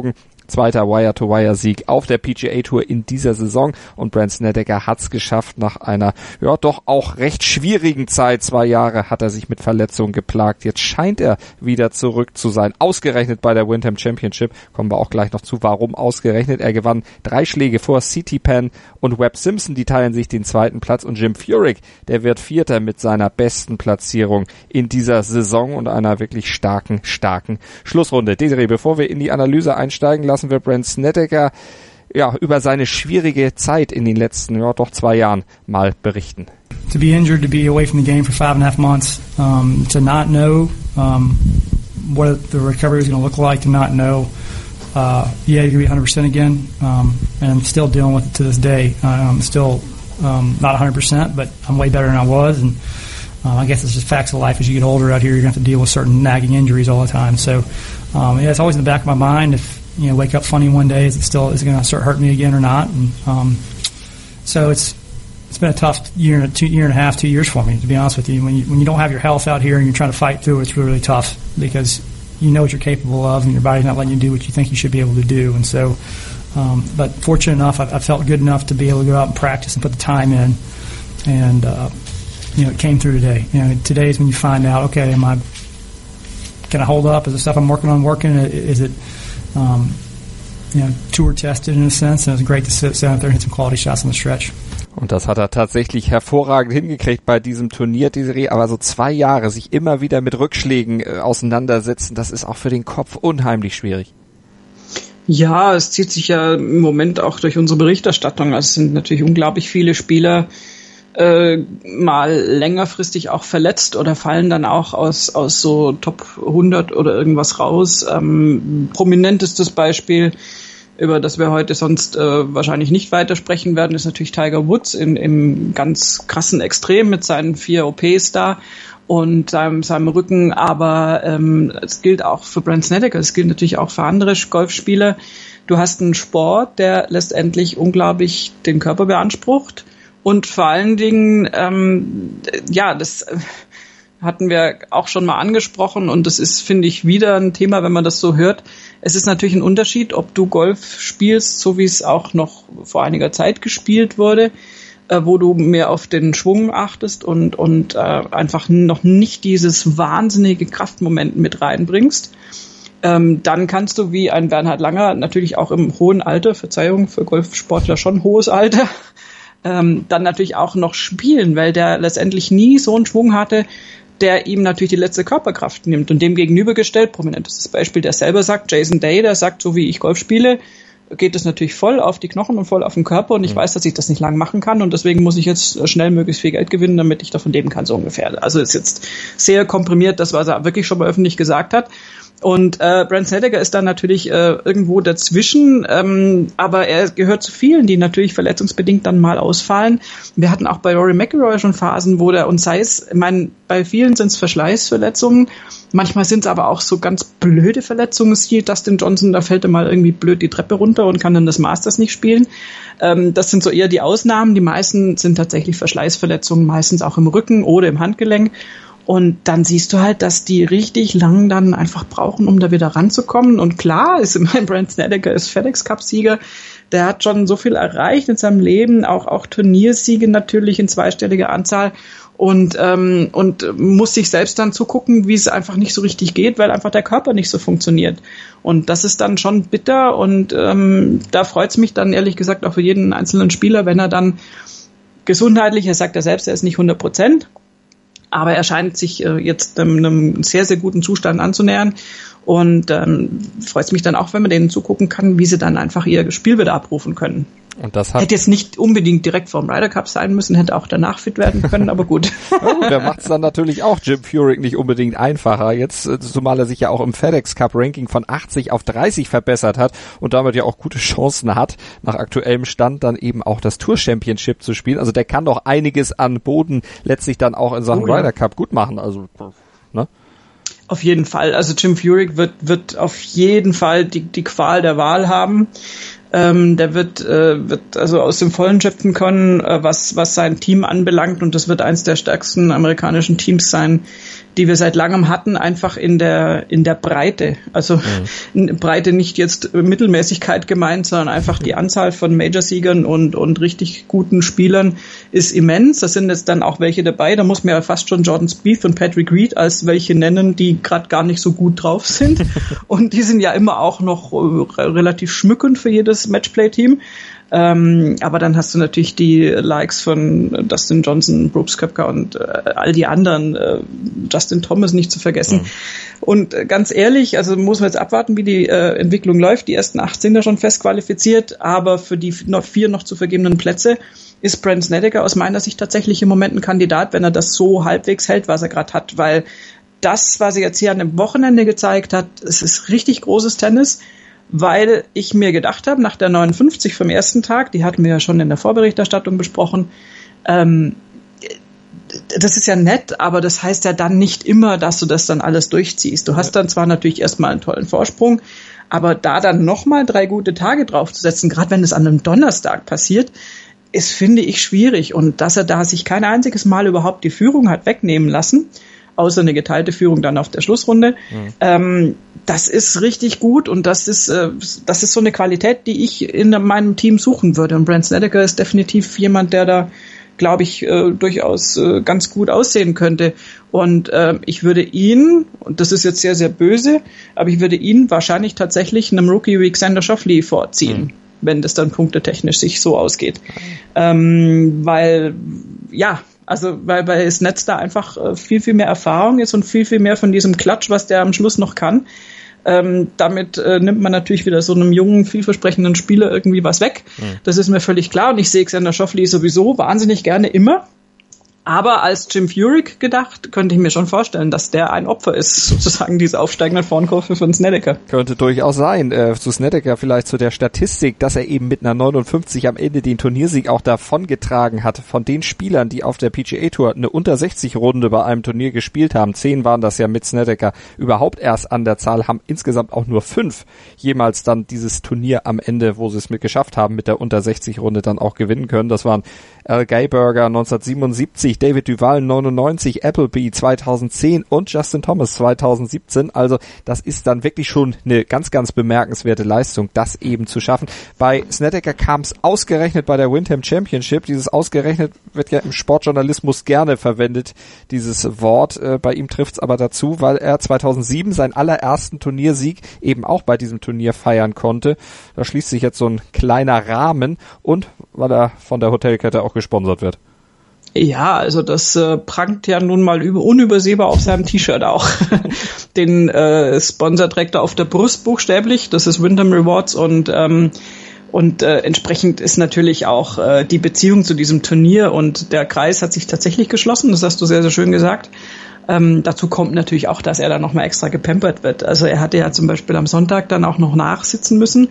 Zweiter Wire-to-Wire-Sieg auf der P G A Tour in dieser Saison und Brandt Snedeker hat's geschafft nach einer, ja, doch auch recht schwierigen Zeit. Zwei Jahre hat er sich mit Verletzungen geplagt. Jetzt scheint er wieder zurück zu sein. Ausgerechnet bei der Wyndham Championship. Kommen wir auch gleich noch zu, warum ausgerechnet. Er gewann drei Schläge vor C T Pan und Webb Simpson. Die teilen sich den zweiten Platz und Jim Furyk, der wird Vierter mit seiner besten Platzierung in dieser Saison und einer wirklich starken, starken Schlussrunde. Desiree, bevor wir in die Analyse einsteigen, lassen wir Brandt Snedeker ja, über seine schwierige Zeit in den letzten, ja, doch zwei Jahren mal berichten. To be injured, to be away from the game for five and a half months, um, to not know um, what the recovery is going to look like, to not know, uh, yeah, you're going to be one hundred percent again, um, and I'm still dealing with it to this day. I'm still um, not one hundred percent, but I'm way better than I was, and uh, I guess it's just facts of life. As you get older out here, you're going to have to deal with certain nagging injuries all the time. So, um, yeah, it's always in the back of my mind. If you know, wake up funny one day, is it still is it going to start hurting me again or not? And um, so it's it's been a tough year and a two year and a half, two years for me, to be honest with you. When you when you don't have your health out here and you're trying to fight through it, it's really, really tough because you know what you're capable of, and your body's not letting you do what you think you should be able to do. And so, um, but fortunate enough, I, I felt good enough to be able to go out and practice and put the time in, and uh, you know, it came through today. You know, today is when you find out, okay, am I can I hold up? Is the stuff I'm working on working? Is it um, you know, tour tested in a sense? And it was great to sit, sit out there and hit some quality shots on the stretch. Und das hat er tatsächlich hervorragend hingekriegt bei diesem Turnier, Desiree. Aber so zwei Jahre sich immer wieder mit Rückschlägen äh, auseinandersetzen, das ist auch für den Kopf unheimlich schwierig. Ja, es zieht sich ja im Moment auch durch unsere Berichterstattung. Also es sind natürlich unglaublich viele Spieler äh, mal längerfristig auch verletzt oder fallen dann auch aus aus so Top hundert oder irgendwas raus. Ähm, prominentestes Beispiel, über das wir heute sonst äh, wahrscheinlich nicht weitersprechen werden, ist natürlich Tiger Woods in, im ganz krassen Extrem mit seinen vier O Ps da und seinem, seinem Rücken. Aber ähm, es gilt auch für Brandt Snedeker, es gilt natürlich auch für andere Golfspieler. Du hast einen Sport, der letztendlich unglaublich den Körper beansprucht und vor allen Dingen, ähm, ja, das hatten wir auch schon mal angesprochen und das ist, finde ich, wieder ein Thema, wenn man das so hört. Es ist natürlich ein Unterschied, ob du Golf spielst, so wie es auch noch vor einiger Zeit gespielt wurde, äh, wo du mehr auf den Schwung achtest und und äh, einfach noch nicht dieses wahnsinnige Kraftmoment mit reinbringst. Ähm, dann kannst du wie ein Bernhard Langer natürlich auch im hohen Alter, Verzeihung, für Golfsportler schon hohes Alter, ähm, dann natürlich auch noch spielen, weil der letztendlich nie so einen Schwung hatte, der ihm natürlich die letzte Körperkraft nimmt. Und dem gegenübergestellt, prominentestes Beispiel, der selber sagt, Jason Day, der sagt, so wie ich Golf spiele, geht es natürlich voll auf die Knochen und voll auf den Körper und ich mhm. weiß, dass ich das nicht lang machen kann und deswegen muss ich jetzt schnell möglichst viel Geld gewinnen, damit ich davon leben kann, so ungefähr. Also ist jetzt sehr komprimiert, das, was er wirklich schon mal öffentlich gesagt hat. Und äh, Brandt Snedeker ist dann natürlich äh, irgendwo dazwischen, ähm, aber er gehört zu vielen, die natürlich verletzungsbedingt dann mal ausfallen. Wir hatten auch bei Rory McIlroy schon Phasen, wo der, und sei es, ich meine, bei vielen sind es Verschleißverletzungen, manchmal sind es aber auch so ganz blöde Verletzungen, siehe Dustin Johnson, da fällt er mal irgendwie blöd die Treppe runter und kann dann das Masters nicht spielen. Ähm, das sind so eher die Ausnahmen, die meisten sind tatsächlich Verschleißverletzungen, meistens auch im Rücken oder im Handgelenk. Und dann siehst du halt, dass die richtig lang dann einfach brauchen, um da wieder ranzukommen. Und klar, ist immerhin Brandt Snedeker ist FedEx-Cup-Sieger. Der hat schon so viel erreicht in seinem Leben, auch, auch Turniersiege natürlich in zweistelliger Anzahl. Und, ähm, und muss sich selbst dann zugucken, wie es einfach nicht so richtig geht, weil einfach der Körper nicht so funktioniert. Und das ist dann schon bitter. Und ähm, da freut es mich dann ehrlich gesagt auch für jeden einzelnen Spieler, wenn er dann gesundheitlich, er sagt ja selbst, er ist nicht hundert Prozent, aber er scheint sich äh, jetzt ähm, einem sehr, sehr guten Zustand anzunähern. Und ähm, freut es mich dann auch, wenn man denen zugucken kann, wie sie dann einfach ihr Spiel wieder abrufen können. Und das hat hätte jetzt nicht unbedingt direkt vorm Ryder Cup sein müssen, hätte auch danach fit werden können, aber gut. Ja, der macht es dann natürlich auch Jim Furyk nicht unbedingt einfacher. Jetzt, zumal er sich ja auch im FedEx Cup Ranking von achtzig auf dreißig verbessert hat und damit ja auch gute Chancen hat, nach aktuellem Stand dann eben auch das Tour Championship zu spielen. Also der kann doch einiges an Boden letztlich dann auch in Sachen oh, ja. Ryder Cup gut machen. Also, ne? Auf jeden Fall. Also Jim Furyk wird, wird auf jeden Fall die, die Qual der Wahl haben. Ähm, der wird, äh, wird also aus dem Vollen schöpfen können, äh, was, was sein Team anbelangt, und das wird eins der stärksten amerikanischen Teams sein, die wir seit langem hatten, einfach in der in der Breite. Also mhm. Breite nicht jetzt Mittelmäßigkeit gemeint, sondern einfach die Anzahl von Major-Siegern und und richtig guten Spielern ist immens. Da sind jetzt dann auch welche dabei, da muss man ja fast schon Jordan Spieth und Patrick Reed als welche nennen, die gerade gar nicht so gut drauf sind. Und die sind ja immer auch noch äh, relativ schmückend für jedes Matchplay-Team. Ähm, aber dann hast du natürlich die Likes von Dustin Johnson, Brooks Koepka und äh, all die anderen, äh, Justin Thomas nicht zu vergessen. Mhm. Und äh, ganz ehrlich, also muss man jetzt abwarten, wie die äh, Entwicklung läuft. Die ersten acht sind ja schon fest qualifiziert, aber für die noch vier noch zu vergebenen Plätze ist Brandt Snedeker aus meiner Sicht tatsächlich im Moment ein Kandidat, wenn er das so halbwegs hält, was er gerade hat, weil das, was er jetzt hier an dem Wochenende gezeigt hat, es ist richtig großes Tennis. Weil ich mir gedacht habe, nach der neunundfünfzig vom ersten Tag, die hatten wir ja schon in der Vorberichterstattung besprochen, ähm, das ist ja nett, aber das heißt ja dann nicht immer, dass du das dann alles durchziehst. Du hast dann zwar natürlich erstmal einen tollen Vorsprung, aber da dann nochmal drei gute Tage draufzusetzen, gerade wenn es an einem Donnerstag passiert, ist, finde ich, schwierig. Und dass er da sich kein einziges Mal überhaupt die Führung hat wegnehmen lassen, außer eine geteilte Führung dann auf der Schlussrunde. Mhm. Ähm, das ist richtig gut, und das ist äh, das ist so eine Qualität, die ich in meinem Team suchen würde. Und Brandt Snedeker ist definitiv jemand, der da, glaube ich, äh, durchaus äh, ganz gut aussehen könnte. Und äh, ich würde ihn, und das ist jetzt sehr, sehr böse, aber ich würde ihn wahrscheinlich tatsächlich einem Rookie wie Xander Schauffele vorziehen. Mhm. wenn das dann punktetechnisch sich so ausgeht. Ähm, weil, ja, also weil bei Snetz da einfach viel, viel mehr Erfahrung ist und viel, viel mehr von diesem Klatsch, was der am Schluss noch kann. Ähm, damit äh, nimmt man natürlich wieder so einem jungen, vielversprechenden Spieler irgendwie was weg. Mhm. Das ist mir völlig klar, und ich sehe Xander Schauffele sowieso wahnsinnig gerne immer. Aber als Jim Furyk gedacht, könnte ich mir schon vorstellen, dass der ein Opfer ist, sozusagen diese aufsteigenden Formkurve von Snedeker. Könnte durchaus sein. Äh, zu Snedeker vielleicht zu der Statistik, dass er eben mit einer neunundfünfzig am Ende den Turniersieg auch davongetragen hat. Von den Spielern, die auf der P G A Tour eine unter sechzig Runde bei einem Turnier gespielt haben, zehn waren das ja mit Snedeker überhaupt erst an der Zahl, haben insgesamt auch nur fünf jemals dann dieses Turnier am Ende, wo sie es mit geschafft haben, mit der unter sechzig Runde dann auch gewinnen können. Das waren Al Geiberger neunzehnhundertsiebenundsiebzig, David Duval neunundneunzig, Appleby zweitausendzehn und Justin Thomas zweitausendsiebzehn. Also das ist dann wirklich schon eine ganz, ganz bemerkenswerte Leistung, das eben zu schaffen. Bei Snedeker kam es ausgerechnet bei der Wyndham Championship. Dieses ausgerechnet wird ja im Sportjournalismus gerne verwendet, dieses Wort. Äh, bei ihm trifft es aber dazu, weil er zweitausendsieben seinen allerersten Turniersieg eben auch bei diesem Turnier feiern konnte. Da schließt sich jetzt so ein kleiner Rahmen, und weil er von der Hotelkette auch gesponsert wird. Ja, also das äh, prangt ja nun mal über, unübersehbar auf seinem T-Shirt auch. Den äh, Sponsor trägt er auf der Brust buchstäblich, das ist Wyndham Rewards, und ähm, und äh, entsprechend ist natürlich auch äh, die Beziehung zu diesem Turnier, und der Kreis hat sich tatsächlich geschlossen, das hast du sehr, sehr schön gesagt. Ähm, dazu kommt natürlich auch, dass er dann nochmal extra gepampert wird. Also er hatte ja zum Beispiel am Sonntag dann auch noch nachsitzen müssen.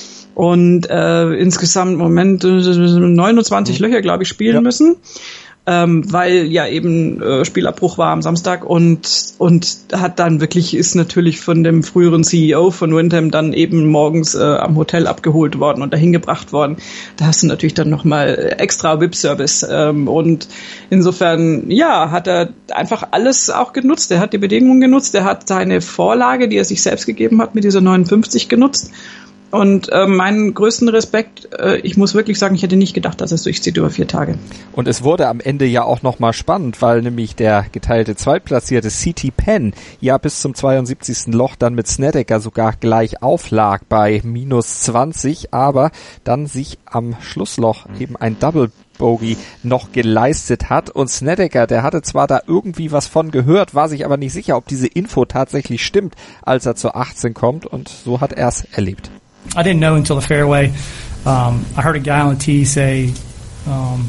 Und äh, insgesamt, Moment, neunundzwanzig mhm. Löcher, glaube ich, spielen ja. müssen, ähm, weil ja eben äh, Spielabbruch war am Samstag, und und hat dann wirklich, ist natürlich von dem früheren C E O von Wyndham dann eben morgens äh, am Hotel abgeholt worden und dahin gebracht worden. Da hast du natürlich dann nochmal extra V I P-Service, ähm, und insofern, ja, hat er einfach alles auch genutzt. Er hat die Bedingungen genutzt, er hat seine Vorlage, die er sich selbst gegeben hat, mit dieser neunundfünfzig genutzt. Und äh, meinen größten Respekt, äh, ich muss wirklich sagen, ich hätte nicht gedacht, dass es durchzieht über vier Tage. Und es wurde am Ende ja auch nochmal spannend, weil nämlich der geteilte Zweitplatzierte C T Penn ja bis zum zweiundsiebzigsten Loch dann mit Snedeker sogar gleich auflag bei minus zwanzig, aber dann sich am Schlussloch eben ein Double Bogey noch geleistet hat. Und Snedeker, der hatte zwar da irgendwie was von gehört, war sich aber nicht sicher, ob diese Info tatsächlich stimmt, als er zur achtzehn kommt, und so hat er es erlebt. I didn't know until the fairway. Um, I heard a guy on the tee say, um,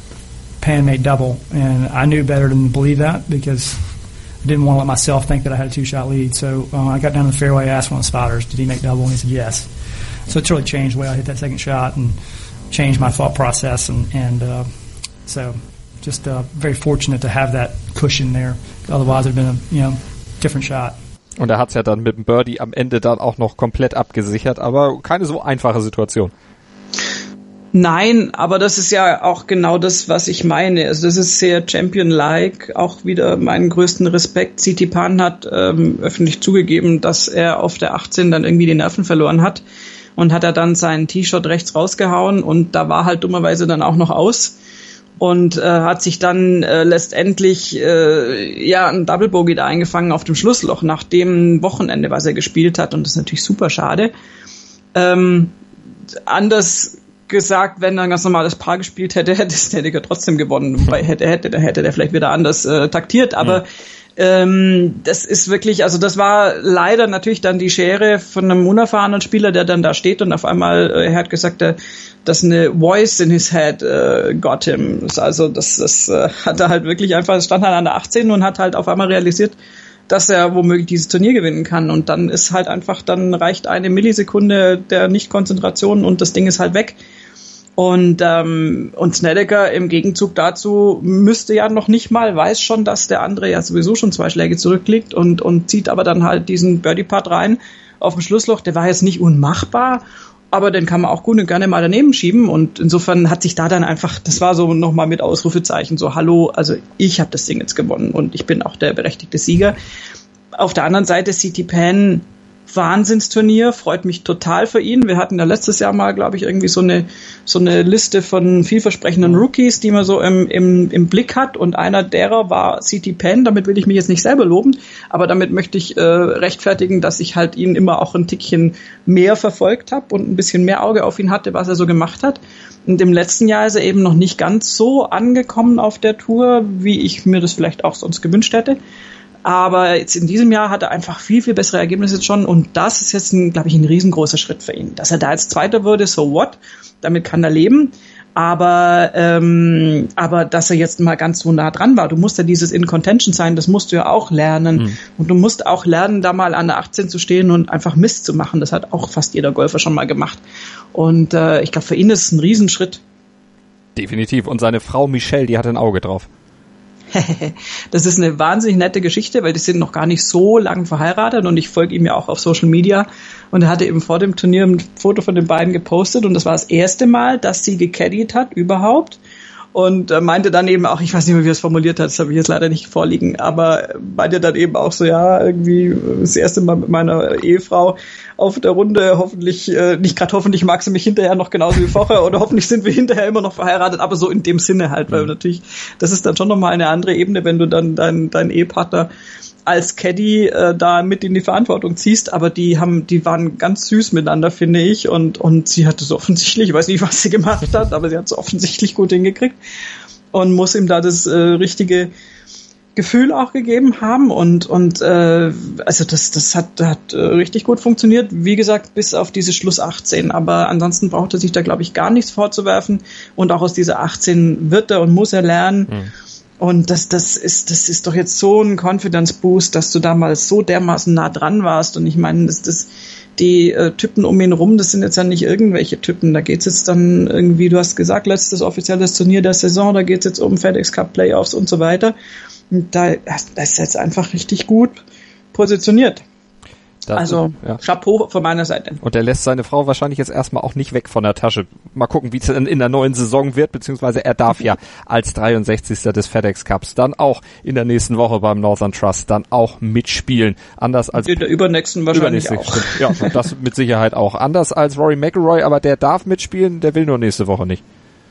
Pan made double, and I knew better than to believe that because I didn't want to let myself think that I had a two-shot lead. So uh, I got down to the fairway, I asked one of the spotters, did he make double? And he said yes. So it's really changed the way I hit that second shot and changed my thought process, and, and uh, so just uh, very fortunate to have that cushion there. Otherwise, it would have been a you know different shot. Und er hat's ja dann mit dem Birdie am Ende dann auch noch komplett abgesichert, aber keine so einfache Situation. Nein, aber das ist ja auch genau das, was ich meine. Also das ist sehr Champion-like. Auch wieder meinen größten Respekt. Tsitsipas hat ähm, öffentlich zugegeben, dass er auf der achtzehn dann irgendwie die Nerven verloren hat und hat er dann seinen T-Shot rechts rausgehauen und da war halt dummerweise dann auch noch aus und äh, hat sich dann äh, letztendlich äh, ja ein Double Bogey da eingefangen auf dem Schlussloch nach dem Wochenende, was er gespielt hat und das ist natürlich super schade. Ähm, anders gesagt, wenn er ein ganz normales Paar gespielt hätte, hätte Snedeker trotzdem gewonnen. Wobei hätte, hätte, da hätte der vielleicht wieder anders äh, taktiert. Aber ja. ähm, das ist wirklich, also das war leider natürlich dann die Schere von einem unerfahrenen Spieler, der dann da steht und auf einmal, äh, er hat gesagt, äh, dass eine Voice in his head äh, got him. Also das, das äh, hat er halt wirklich einfach, stand halt an der achtzehn und hat halt auf einmal realisiert, dass er womöglich dieses Turnier gewinnen kann. Und dann ist halt einfach, dann reicht eine Millisekunde der Nicht-Konzentration und das Ding ist halt weg. Und ähm, und Snedeker im Gegenzug dazu müsste ja noch nicht mal, weiß schon, dass der andere ja sowieso schon zwei Schläge zurückliegt und und zieht aber dann halt diesen Birdie-Putt rein auf dem Schlussloch. Der war jetzt nicht unmachbar, aber den kann man auch gut und gerne mal daneben schieben. Und insofern hat sich da dann einfach, das war so nochmal mit Ausrufezeichen, so hallo, also ich habe das Ding jetzt gewonnen und ich bin auch der berechtigte Sieger. Auf der anderen Seite Tsitsipas, Wahnsinnsturnier, freut mich total für ihn. Wir hatten ja letztes Jahr mal, glaube ich, irgendwie so eine so eine Liste von vielversprechenden Rookies, die man so im im, im Blick hat und einer derer war Tsitsipas. Damit will ich mich jetzt nicht selber loben, aber damit möchte ich äh, rechtfertigen, dass ich halt ihn immer auch ein Tickchen mehr verfolgt habe und ein bisschen mehr Auge auf ihn hatte, was er so gemacht hat. Und im letzten Jahr ist er eben noch nicht ganz so angekommen auf der Tour, wie ich mir das vielleicht auch sonst gewünscht hätte. Aber jetzt in diesem Jahr hat er einfach viel, viel bessere Ergebnisse schon und das ist jetzt, glaube ich, ein riesengroßer Schritt für ihn. Dass er da jetzt Zweiter wurde, so what? Damit kann er leben. Aber ähm, aber dass er jetzt mal ganz so nah dran war, du musst ja dieses In Contention sein, das musst du ja auch lernen. Mhm. Und du musst auch lernen, da mal an der achtzehn zu stehen und einfach Mist zu machen. Das hat auch fast jeder Golfer schon mal gemacht. Und äh, ich glaube, für ihn ist es ein Riesenschritt. Definitiv. Und seine Frau Michelle, die hat ein Auge drauf. Das ist eine wahnsinnig nette Geschichte, weil die sind noch gar nicht so lang verheiratet und ich folge ihm ja auch auf Social Media und er hatte eben vor dem Turnier ein Foto von den beiden gepostet und das war das erste Mal, dass sie gecaddied hat überhaupt und meinte dann eben auch, ich weiß nicht mehr, wie er es formuliert hat, das habe ich jetzt leider nicht vorliegen, aber meinte dann eben auch so, ja, irgendwie das erste Mal mit meiner Ehefrau auf der Runde, hoffentlich, äh, nicht gerade hoffentlich mag sie mich hinterher noch genauso wie vorher oder hoffentlich sind wir hinterher immer noch verheiratet, aber so in dem Sinne halt, weil natürlich, das ist dann schon nochmal eine andere Ebene, wenn du dann deinen dein Ehepartner als Caddy äh, da mit in die Verantwortung ziehst, aber die haben, die waren ganz süß miteinander, finde ich, und und sie hat es offensichtlich, ich weiß nicht, was sie gemacht hat, aber sie hat es offensichtlich gut hingekriegt und muss ihm da das äh, richtige Gefühl auch gegeben haben und und äh, also das das hat hat äh, richtig gut funktioniert, wie gesagt, bis auf diese Schluss achtzehn, aber ansonsten braucht er sich da, glaube ich, gar nichts vorzuwerfen und auch aus dieser achtzehn wird er und muss er lernen. Mhm. Und das, das ist, das ist doch jetzt so ein Confidence Boost, dass du damals so dermaßen nah dran warst. Und ich meine, das, das, die äh, Typen um ihn rum, das sind jetzt ja nicht irgendwelche Typen. Da geht's jetzt dann irgendwie, du hast gesagt, letztes offizielles Turnier der Saison, da geht's jetzt um FedEx Cup Playoffs und so weiter. Und da, das ist jetzt einfach richtig gut positioniert. Das also ist, ja. Chapeau von meiner Seite. Und er lässt seine Frau wahrscheinlich jetzt erstmal auch nicht weg von der Tasche. Mal gucken, wie es in, in der neuen Saison wird, beziehungsweise er darf ja als dreiundsechzigster des FedEx Cups dann auch in der nächsten Woche beim Northern Trust dann auch mitspielen. Anders als in der übernächsten wahrscheinlich auch. Ja, das mit Sicherheit auch. Anders als Rory McIlroy, aber der darf mitspielen, der will nur nächste Woche nicht.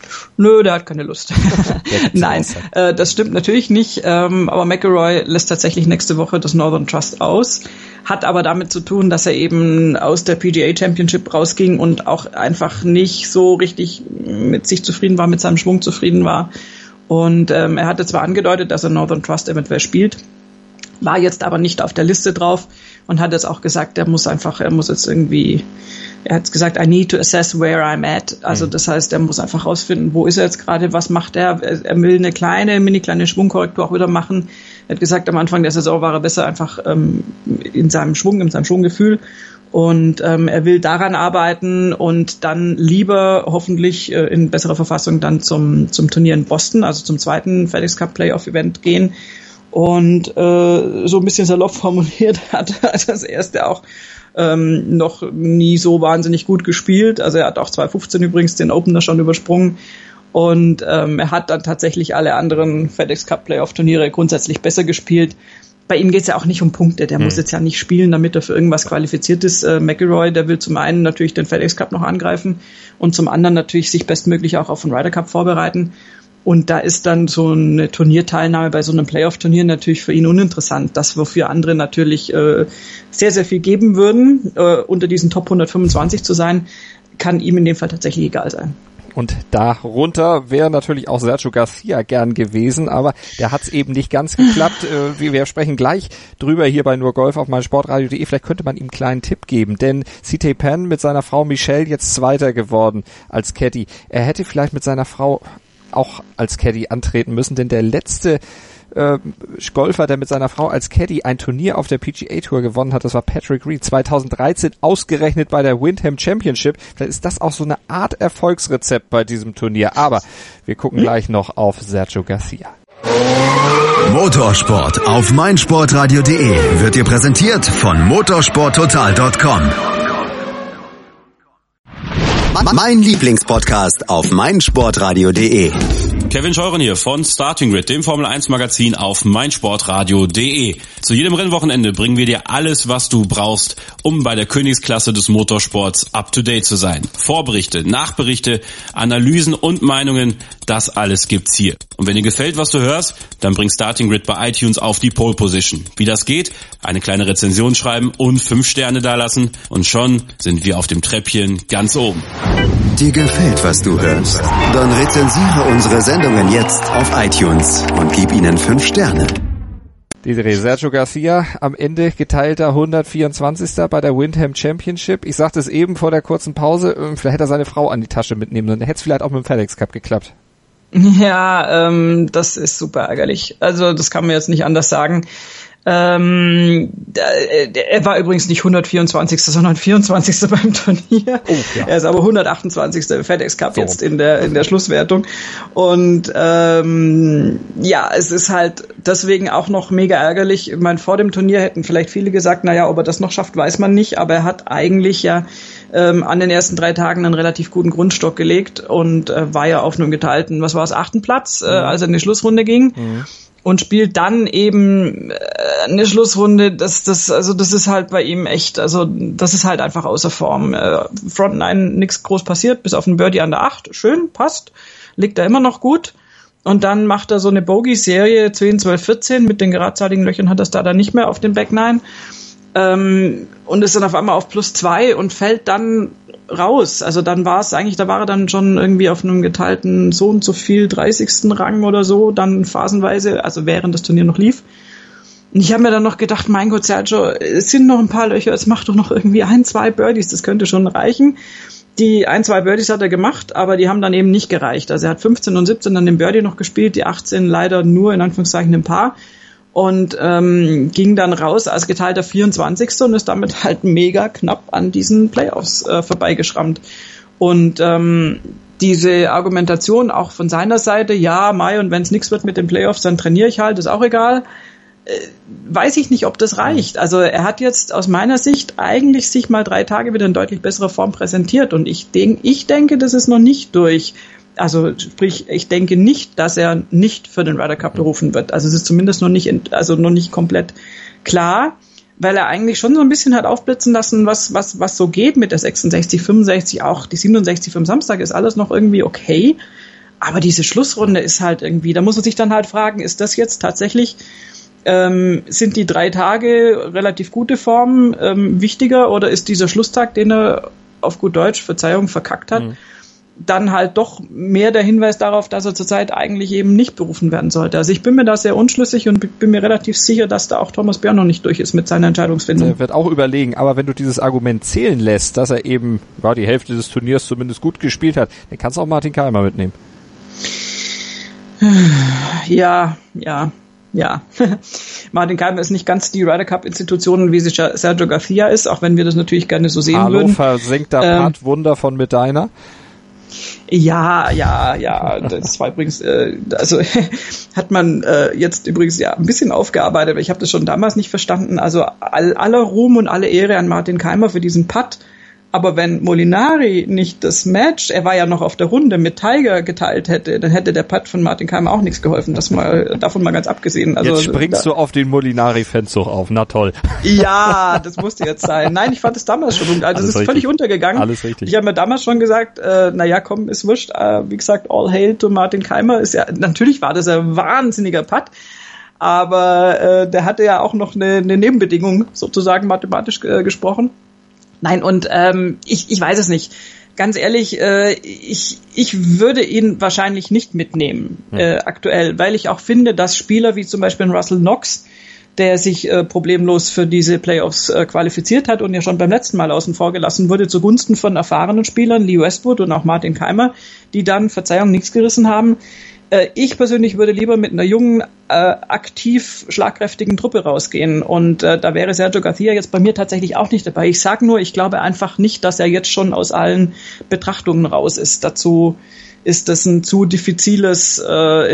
Nö, der hat keine Lust. Nein, äh, das stimmt natürlich nicht, ähm, aber McIlroy lässt tatsächlich nächste Woche das Northern Trust aus, hat aber damit zu tun, dass er eben aus der P G A Championship rausging und auch einfach nicht so richtig mit sich zufrieden war, mit seinem Schwung zufrieden war. Und ähm, er hatte zwar angedeutet, dass er Northern Trust eventuell spielt, war jetzt aber nicht auf der Liste drauf und hat jetzt auch gesagt, er muss einfach, er muss jetzt irgendwie, er hat gesagt, I need to assess where I'm at. Also das heißt, er muss einfach rausfinden, wo ist er jetzt gerade, was macht er. Er will eine kleine, mini kleine Schwungkorrektur auch wieder machen. Er hat gesagt, am Anfang der Saison war er besser einfach ähm, in seinem Schwung, in seinem Schwunggefühl. Und ähm, er will daran arbeiten und dann lieber hoffentlich äh, in besserer Verfassung dann zum zum Turnier in Boston, also zum zweiten FedEx Cup Playoff Event gehen. Und äh, so ein bisschen salopp formuliert hat er das erste auch ähm, noch nie so wahnsinnig gut gespielt. Also er hat auch zwanzig fünfzehn übrigens den Opener schon übersprungen. Und ähm, er hat dann tatsächlich alle anderen FedEx Cup Playoff Turniere grundsätzlich besser gespielt. Bei ihm geht es ja auch nicht um Punkte. Der hm. muss jetzt ja nicht spielen, damit er für irgendwas qualifiziert ist. Äh, McIlroy, der will zum einen natürlich den FedEx Cup noch angreifen und zum anderen natürlich sich bestmöglich auch auf den Ryder Cup vorbereiten. Und da ist dann so eine Turnierteilnahme bei so einem Playoff-Turnier natürlich für ihn uninteressant. Das, wofür andere natürlich äh, sehr, sehr viel geben würden, äh, unter diesen Top hundertfünfundzwanzig zu sein, kann ihm in dem Fall tatsächlich egal sein. Und darunter wäre natürlich auch Sergio Garcia gern gewesen, aber der hat es eben nicht ganz geklappt. Äh, wir sprechen gleich drüber hier bei Nur Golf auf meinsportradio punkt de. Vielleicht könnte man ihm einen kleinen Tipp geben, denn C T Pan mit seiner Frau Michelle jetzt Zweiter geworden als Caddy. Er hätte vielleicht mit seiner Frau auch als Caddy antreten müssen, denn der letzte äh, Golfer, der mit seiner Frau als Caddy ein Turnier auf der P G A Tour gewonnen hat, das war Patrick Reed, zweitausenddreizehn ausgerechnet bei der Windham Championship. Vielleicht ist das auch so eine Art Erfolgsrezept bei diesem Turnier, aber wir gucken gleich noch auf Sergio Garcia. Motorsport auf meinsportradio punkt de wird dir präsentiert von motorsporttotal punkt com. Mein Lieblingspodcast auf meinsportradio punkt de. Kevin Scheuren hier von Starting Grid, dem Formel eins Magazin auf meinsportradio punkt de. Zu jedem Rennwochenende bringen wir dir alles, was du brauchst, um bei der Königsklasse des Motorsports up to date zu sein. Vorberichte, Nachberichte, Analysen und Meinungen, das alles gibt's hier. Und wenn dir gefällt, was du hörst, dann bring Starting Grid bei iTunes auf die Pole Position. Wie das geht? Eine kleine Rezension schreiben und fünf Sterne dalassen und schon sind wir auf dem Treppchen ganz oben. Dir gefällt, was du hörst? Dann rezensiere unsere Sendungen jetzt auf iTunes und gib ihnen fünf Sterne. Desiree, Sergio Garcia am Ende geteilter hundertvierundzwanzigster bei der Windham Championship. Ich sagte es eben vor der kurzen Pause, vielleicht hätte er seine Frau an die Tasche mitnehmen sollen. Dann hätte es vielleicht auch mit dem FedEx Cup geklappt. Ja, ähm, das ist super ärgerlich. Also das kann man jetzt nicht anders sagen. Ähm, der, er war übrigens nicht hundertvierundzwanzigster sondern vierundzwanzigster beim Turnier. Oh, ja. Er ist aber hundertachtundzwanzigster im FedEx Cup so. Jetzt in der in der Schlusswertung. Und ähm, ja, es ist halt deswegen auch noch mega ärgerlich. Ich meine, vor dem Turnier hätten vielleicht viele gesagt, naja, ob er das noch schafft, weiß man nicht. Aber er hat eigentlich ja ähm, an den ersten drei Tagen einen relativ guten Grundstock gelegt und äh, war ja auf einem geteilten, was war es, achten Platz, äh, als er in die Schlussrunde ging. Mhm. Und spielt dann eben eine Schlussrunde, das, das, also das ist halt bei ihm echt, also das ist halt einfach außer Form. Front Nine, nichts groß passiert, bis auf ein Birdie an der acht, schön, passt, liegt da immer noch gut. Und dann macht er so eine Bogey-Serie, zehn, zwölf, vierzehn, mit den geradzeitigen Löchern hat er es da dann nicht mehr auf dem Back Nine. Ähm, und ist dann auf einmal auf plus zwei und fällt dann raus. Also dann war es eigentlich, da war er dann schon irgendwie auf einem geteilten so und so viel dreißigsten Rang oder so, dann phasenweise, also während das Turnier noch lief. Und ich habe mir dann noch gedacht, mein Gott, Sergio, es sind noch ein paar Löcher, es macht doch noch irgendwie ein, zwei Birdies, das könnte schon reichen. Die ein, zwei Birdies hat er gemacht, aber die haben dann eben nicht gereicht. Also er hat fünfzehn und siebzehn dann den Birdie noch gespielt, die achtzehn leider nur in Anführungszeichen im Paar. Und ähm, ging dann raus als geteilter vierundzwanzigster und ist damit halt mega knapp an diesen Playoffs äh, vorbeigeschrammt. Und ähm, diese Argumentation auch von seiner Seite, ja, Mai, und wenn es nichts wird mit den Playoffs, dann trainiere ich halt, ist auch egal, äh, weiß ich nicht, ob das reicht. Also er hat jetzt aus meiner Sicht eigentlich sich mal drei Tage wieder in deutlich besserer Form präsentiert und ich, denk, ich denke, das ist noch nicht durch. Also sprich, ich denke nicht, dass er nicht für den Ryder Cup berufen wird. Also es ist zumindest noch nicht, also noch nicht komplett klar, weil er eigentlich schon so ein bisschen hat aufblitzen lassen, was was was so geht mit der sechsundsechzig, fünfundsechzig, auch die siebenundsechzig vom Samstag ist alles noch irgendwie okay. Aber diese Schlussrunde ist halt irgendwie, da muss man sich dann halt fragen, ist das jetzt tatsächlich, ähm, sind die drei Tage relativ gute Form ähm, wichtiger oder ist dieser Schlusstag, den er auf gut Deutsch, Verzeihung, verkackt hat, mhm. dann halt doch mehr der Hinweis darauf, dass er zurzeit eigentlich eben nicht berufen werden sollte. Also ich bin mir da sehr unschlüssig und bin mir relativ sicher, dass da auch Thomas Björn noch nicht durch ist mit seiner Entscheidungsfindung. Er wird auch überlegen, aber wenn du dieses Argument zählen lässt, dass er eben ja, die Hälfte des Turniers zumindest gut gespielt hat, dann kannst du auch Martin Keimer mitnehmen. Ja, ja, ja. Martin Keimer ist nicht ganz die Ryder Cup Institution, wie sich Sergio Garcia ist, auch wenn wir das natürlich gerne so sehen Hallo, würden. versenkter ähm, Putt, Wunder von Medina. Ja, ja, ja, das war übrigens, äh, also hat man äh, jetzt übrigens ja ein bisschen aufgearbeitet, aber ich habe das schon damals nicht verstanden. Also all, aller Ruhm und alle Ehre an Martin Keimer für diesen Putt. Aber wenn Molinari nicht das Match, er war ja noch auf der Runde, mit Tiger geteilt hätte, dann hätte der Putt von Martin Keimer auch nichts geholfen. Das mal, davon mal ganz abgesehen. Also, jetzt springst da, du auf den Molinari-Fanzug auf. Na toll. Ja, das musste jetzt sein. Nein, ich fand es damals schon. Also Alles es ist richtig. Völlig untergegangen. Alles richtig. Ich habe mir damals schon gesagt, äh, naja, komm, ist wurscht. Äh, wie gesagt, all hail to Martin Keimer. Ist ja, natürlich war das ein wahnsinniger Putt. Aber äh, der hatte ja auch noch eine, eine Nebenbedingung, sozusagen mathematisch äh, gesprochen. Nein, und ähm, ich, ich weiß es nicht. Ganz ehrlich, äh, ich, ich würde ihn wahrscheinlich nicht mitnehmen äh, aktuell, weil ich auch finde, dass Spieler wie zum Beispiel Russell Knox, der sich äh, problemlos für diese Playoffs äh, qualifiziert hat und ja schon beim letzten Mal außen vor gelassen wurde, zugunsten von erfahrenen Spielern, Lee Westwood und auch Martin Keimer, die dann, Verzeihung, nichts gerissen haben. Äh, ich persönlich würde lieber mit einer jungen, äh, aktiv schlagkräftigen Truppe rausgehen. Und äh, da wäre Sergio Garcia jetzt bei mir tatsächlich auch nicht dabei. Ich sage nur, ich glaube einfach nicht, dass er jetzt schon aus allen Betrachtungen raus ist. Dazu ist das ein zu diffiziles äh,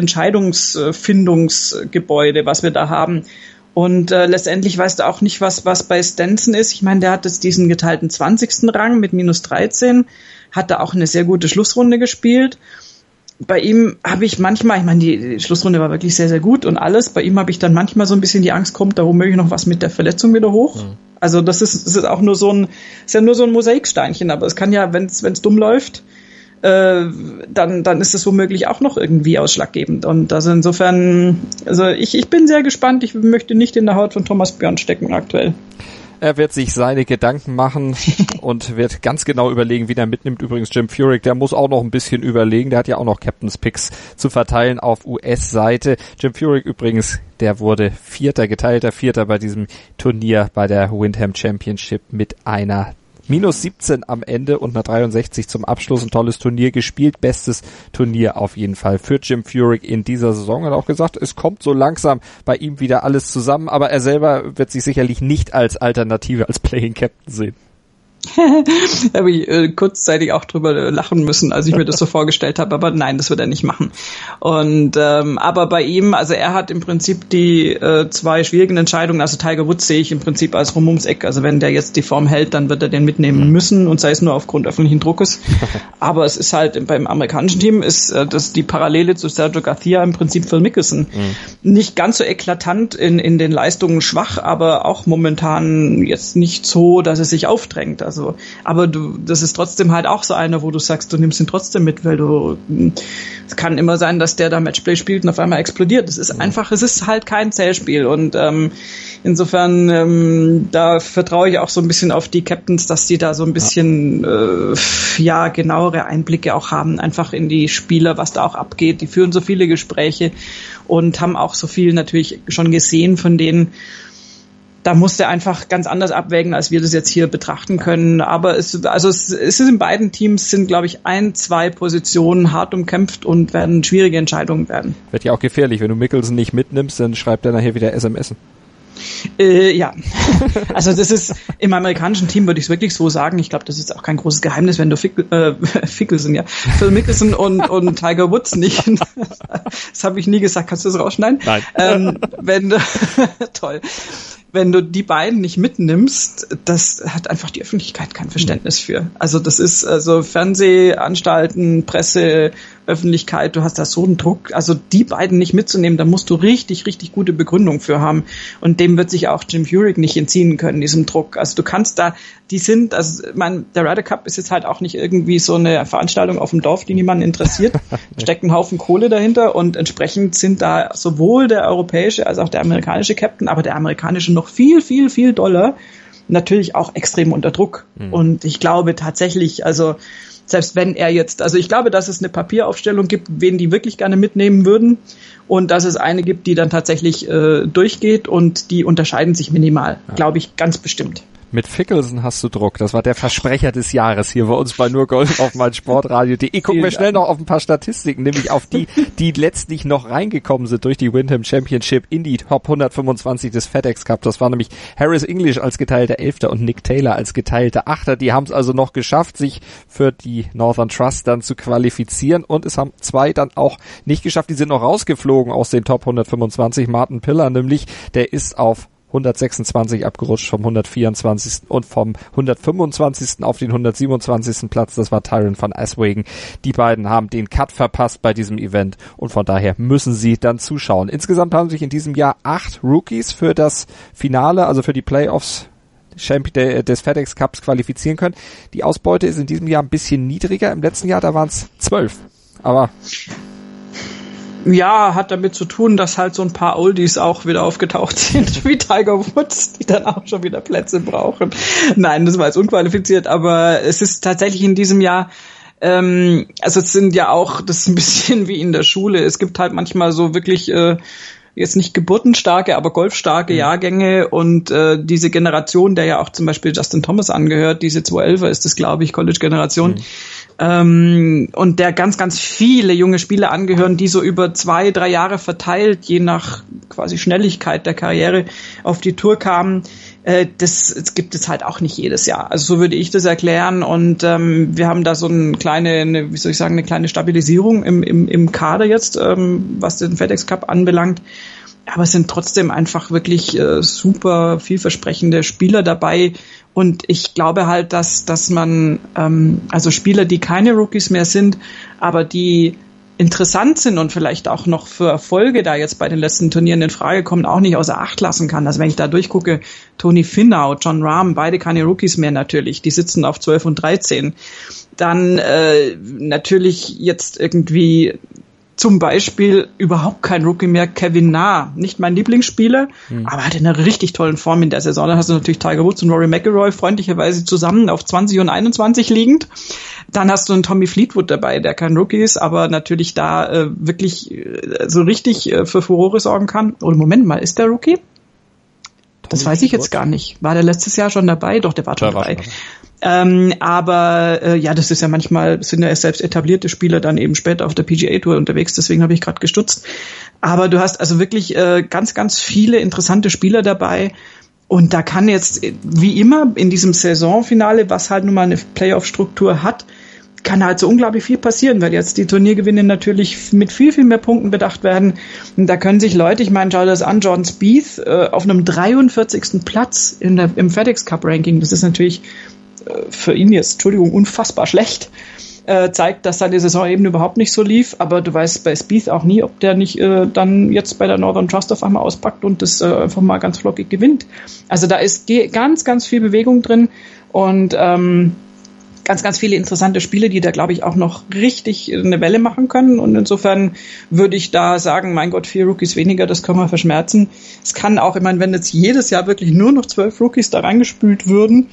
Entscheidungsfindungsgebäude, was wir da haben. Und äh, letztendlich weißt du auch nicht, was was bei Stenson ist. Ich meine, der hat jetzt diesen geteilten zwanzigsten Rang mit minus dreizehn, hat da auch eine sehr gute Schlussrunde gespielt. Bei ihm habe ich manchmal, ich meine, die, die Schlussrunde war wirklich sehr, sehr gut und alles. Bei ihm habe ich dann manchmal so ein bisschen die Angst, kommt da womöglich noch was mit der Verletzung wieder hoch. Mhm. Also das ist, das ist auch nur so ein, ist ja nur so ein Mosaiksteinchen, aber es kann ja, wenn es dumm läuft, äh, dann, dann ist es womöglich auch noch irgendwie ausschlaggebend. Und also insofern, also ich, ich bin sehr gespannt. Ich möchte nicht in der Haut von Thomas Björn stecken aktuell. Er wird sich seine Gedanken machen und wird ganz genau überlegen, wie er mitnimmt. Übrigens Jim Furyk, der muss auch noch ein bisschen überlegen. Der hat ja auch noch Captain's Picks zu verteilen auf U S-Seite. Jim Furyk übrigens, der wurde Vierter, geteilter Vierter bei diesem Turnier bei der Windham Championship mit einer minus siebzehn am Ende und einer dreiundsechzig zum Abschluss. Ein tolles Turnier gespielt. Bestes Turnier auf jeden Fall für Jim Furyk in dieser Saison. Er hat auch gesagt, es kommt so langsam bei ihm wieder alles zusammen, aber er selber wird sich sicherlich nicht als Alternative, als Playing Captain sehen. Da habe ich äh, kurzzeitig auch drüber äh, lachen müssen, als ich mir das so vorgestellt habe, aber nein, das wird er nicht machen. Und ähm, aber bei ihm, also er hat im Prinzip die äh, zwei schwierigen Entscheidungen, also Tiger Woods sehe ich im Prinzip als rum ums Eck, also wenn der jetzt die Form hält, dann wird er den mitnehmen müssen und sei es nur aufgrund öffentlichen Druckes. Aber es ist halt beim amerikanischen Team ist äh, das die Parallele zu Sergio Garcia im Prinzip Phil Mickelson. Mhm. Nicht ganz so eklatant in in den Leistungen schwach, aber auch momentan jetzt nicht so, dass es sich aufdrängt. Also, aber du, das ist trotzdem halt auch so einer, wo du sagst, du nimmst ihn trotzdem mit, weil du, es kann immer sein, dass der da Matchplay spielt und auf einmal explodiert. Es ist einfach, es ist halt kein Zählspiel und ähm, insofern, ähm, da vertraue ich auch so ein bisschen auf die Captains, dass die da so ein bisschen, äh, ja, genauere Einblicke auch haben, einfach in die Spieler, was da auch abgeht. Die führen so viele Gespräche und haben auch so viel natürlich schon gesehen von denen. Da muss der einfach ganz anders abwägen, als wir das jetzt hier betrachten können. Aber es, also es, es ist in beiden Teams sind, glaube ich, ein, zwei Positionen hart umkämpft und werden schwierige Entscheidungen werden. Wird ja auch gefährlich. Wenn du Mickelson nicht mitnimmst, dann schreibt er nachher wieder S M S. Äh, ja, also das ist im amerikanischen Team, würde ich es wirklich so sagen. Ich glaube, das ist auch kein großes Geheimnis, wenn du Fick, äh, Fickelson, ja, Phil Mickelson und, und Tiger Woods nicht. Das habe ich nie gesagt. Kannst du das rausschneiden? Nein. Ähm, wenn du, toll. Wenn du die beiden nicht mitnimmst, das hat einfach die Öffentlichkeit kein Verständnis für. Also das ist also Fernsehanstalten, Presse, Öffentlichkeit, du hast da so einen Druck. Also die beiden nicht mitzunehmen, da musst du richtig, richtig gute Begründung für haben. Und dem wird sich auch Jim Furyk nicht entziehen können, diesem Druck. Also du kannst da, die sind, also ich meine, der Ryder Cup ist jetzt halt auch nicht irgendwie so eine Veranstaltung auf dem Dorf, die niemanden interessiert. Steckt ein Haufen Kohle dahinter und entsprechend sind da sowohl der europäische als auch der amerikanische Captain, aber der amerikanische noch viel, viel, viel doller, natürlich auch extrem unter Druck. Mhm. Und ich glaube tatsächlich, also selbst wenn er jetzt, also ich glaube, dass es eine Papieraufstellung gibt, wen die wirklich gerne mitnehmen würden und dass es eine gibt, die dann tatsächlich äh, durchgeht und die unterscheiden sich minimal, ja. Glaube ich, ganz bestimmt. Mit Fickelson hast du Druck. Das war der Versprecher des Jahres hier bei uns bei nur Golf auf meinsportradio punkt de. Gucken wir schnell noch auf ein paar Statistiken, nämlich auf die, die letztlich noch reingekommen sind durch die Wyndham Championship in die Top hundertfünfundzwanzig des FedEx Cup. Das war nämlich Harris English als geteilter Elfter und Nick Taylor als geteilter Achter. Die haben es also noch geschafft, sich für die Northern Trust dann zu qualifizieren, und es haben zwei dann auch nicht geschafft. Die sind noch rausgeflogen aus den Top hundertfünfundzwanzig. Martin Piller nämlich, der ist auf hundertsechsundzwanzig abgerutscht vom hundertvierundzwanzigsten und vom hundertfünfundzwanzigsten auf den hundertsiebenundzwanzigsten Platz. Das war Tyron van Aswegen. Die beiden haben den Cut verpasst bei diesem Event und von daher müssen sie dann zuschauen. Insgesamt haben sich in diesem Jahr acht Rookies für das Finale, also für die Playoffs des FedEx Cups qualifizieren können. Die Ausbeute ist in diesem Jahr ein bisschen niedriger. Im letzten Jahr, da waren es zwölf. Aber ja, hat damit zu tun, dass halt so ein paar Oldies auch wieder aufgetaucht sind, wie Tiger Woods, die dann auch schon wieder Plätze brauchen. Nein, das war jetzt unqualifiziert, aber es ist tatsächlich in diesem Jahr, ähm, also es sind ja auch, das ist ein bisschen wie in der Schule, es gibt halt manchmal so wirklich äh, jetzt nicht geburtenstarke, aber golfstarke mhm. Jahrgänge, und äh, diese Generation, der ja auch zum Beispiel Justin Thomas angehört, diese zweihundertelfer ist das, glaube ich, College-Generation, mhm. ähm, und der ganz, ganz viele junge Spieler angehören, die so über zwei, drei Jahre verteilt, je nach quasi Schnelligkeit der Karriere, auf die Tour kamen. Äh, das, das gibt es halt auch nicht jedes Jahr. Also so würde ich das erklären, und ähm, wir haben da so eine kleine, eine, wie soll ich sagen, eine kleine Stabilisierung im, im, im Kader jetzt, ähm, was den FedEx Cup anbelangt. Aber es sind trotzdem einfach wirklich äh, super vielversprechende Spieler dabei, und ich glaube halt, dass dass man ähm, also Spieler, die keine Rookies mehr sind, aber die interessant sind und vielleicht auch noch für Erfolge da jetzt bei den letzten Turnieren in Frage kommen, auch nicht außer Acht lassen kann. Also wenn ich da durchgucke, Tony Finau, John Rahm, beide keine Rookies mehr natürlich, die sitzen auf zwölf und dreizehn. Dann äh, natürlich jetzt irgendwie zum Beispiel überhaupt kein Rookie mehr, Kevin Na, nicht mein Lieblingsspieler, hm. aber hat in einer richtig tollen Form in der Saison. Dann hast du natürlich Tiger Woods und Rory McIlroy freundlicherweise zusammen auf zwanzig und einundzwanzig liegend. Dann hast du einen Tommy Fleetwood dabei, der kein Rookie ist, aber natürlich da äh, wirklich äh, so richtig äh, für Furore sorgen kann. Oder Moment mal, ist der Rookie? Das Tommy weiß ich jetzt gar nicht. War der letztes Jahr schon dabei? Doch, der war schon der dabei. War schon Ähm, aber äh, ja, das ist ja manchmal, sind ja selbst etablierte Spieler dann eben später auf der P G A Tour unterwegs, deswegen habe ich gerade gestutzt. Aber du hast also wirklich äh, ganz, ganz viele interessante Spieler dabei, und da kann jetzt, wie immer in diesem Saisonfinale, was halt nun mal eine Playoff-Struktur hat, kann halt so unglaublich viel passieren, weil jetzt die Turniergewinne natürlich mit viel, viel mehr Punkten bedacht werden. Und da können sich Leute, ich meine, schau dir das an, Jordan Spieth äh, auf einem dreiundvierzigsten Platz in der, im FedEx Cup Ranking, das ist natürlich für ihn jetzt, Entschuldigung, unfassbar schlecht, äh, zeigt, dass seine Saison eben überhaupt nicht so lief, aber du weißt bei Spieth auch nie, ob der nicht äh, dann jetzt bei der Northern Trust auf einmal auspackt und das äh, einfach mal ganz flockig gewinnt. Also da ist ganz, ganz viel Bewegung drin, und ähm, ganz, ganz viele interessante Spiele, die da, glaube ich, auch noch richtig eine Welle machen können, und insofern würde ich da sagen, mein Gott, vier Rookies weniger, das können wir verschmerzen. Es kann auch, ich meine, wenn jetzt jedes Jahr wirklich nur noch zwölf Rookies da reingespült würden,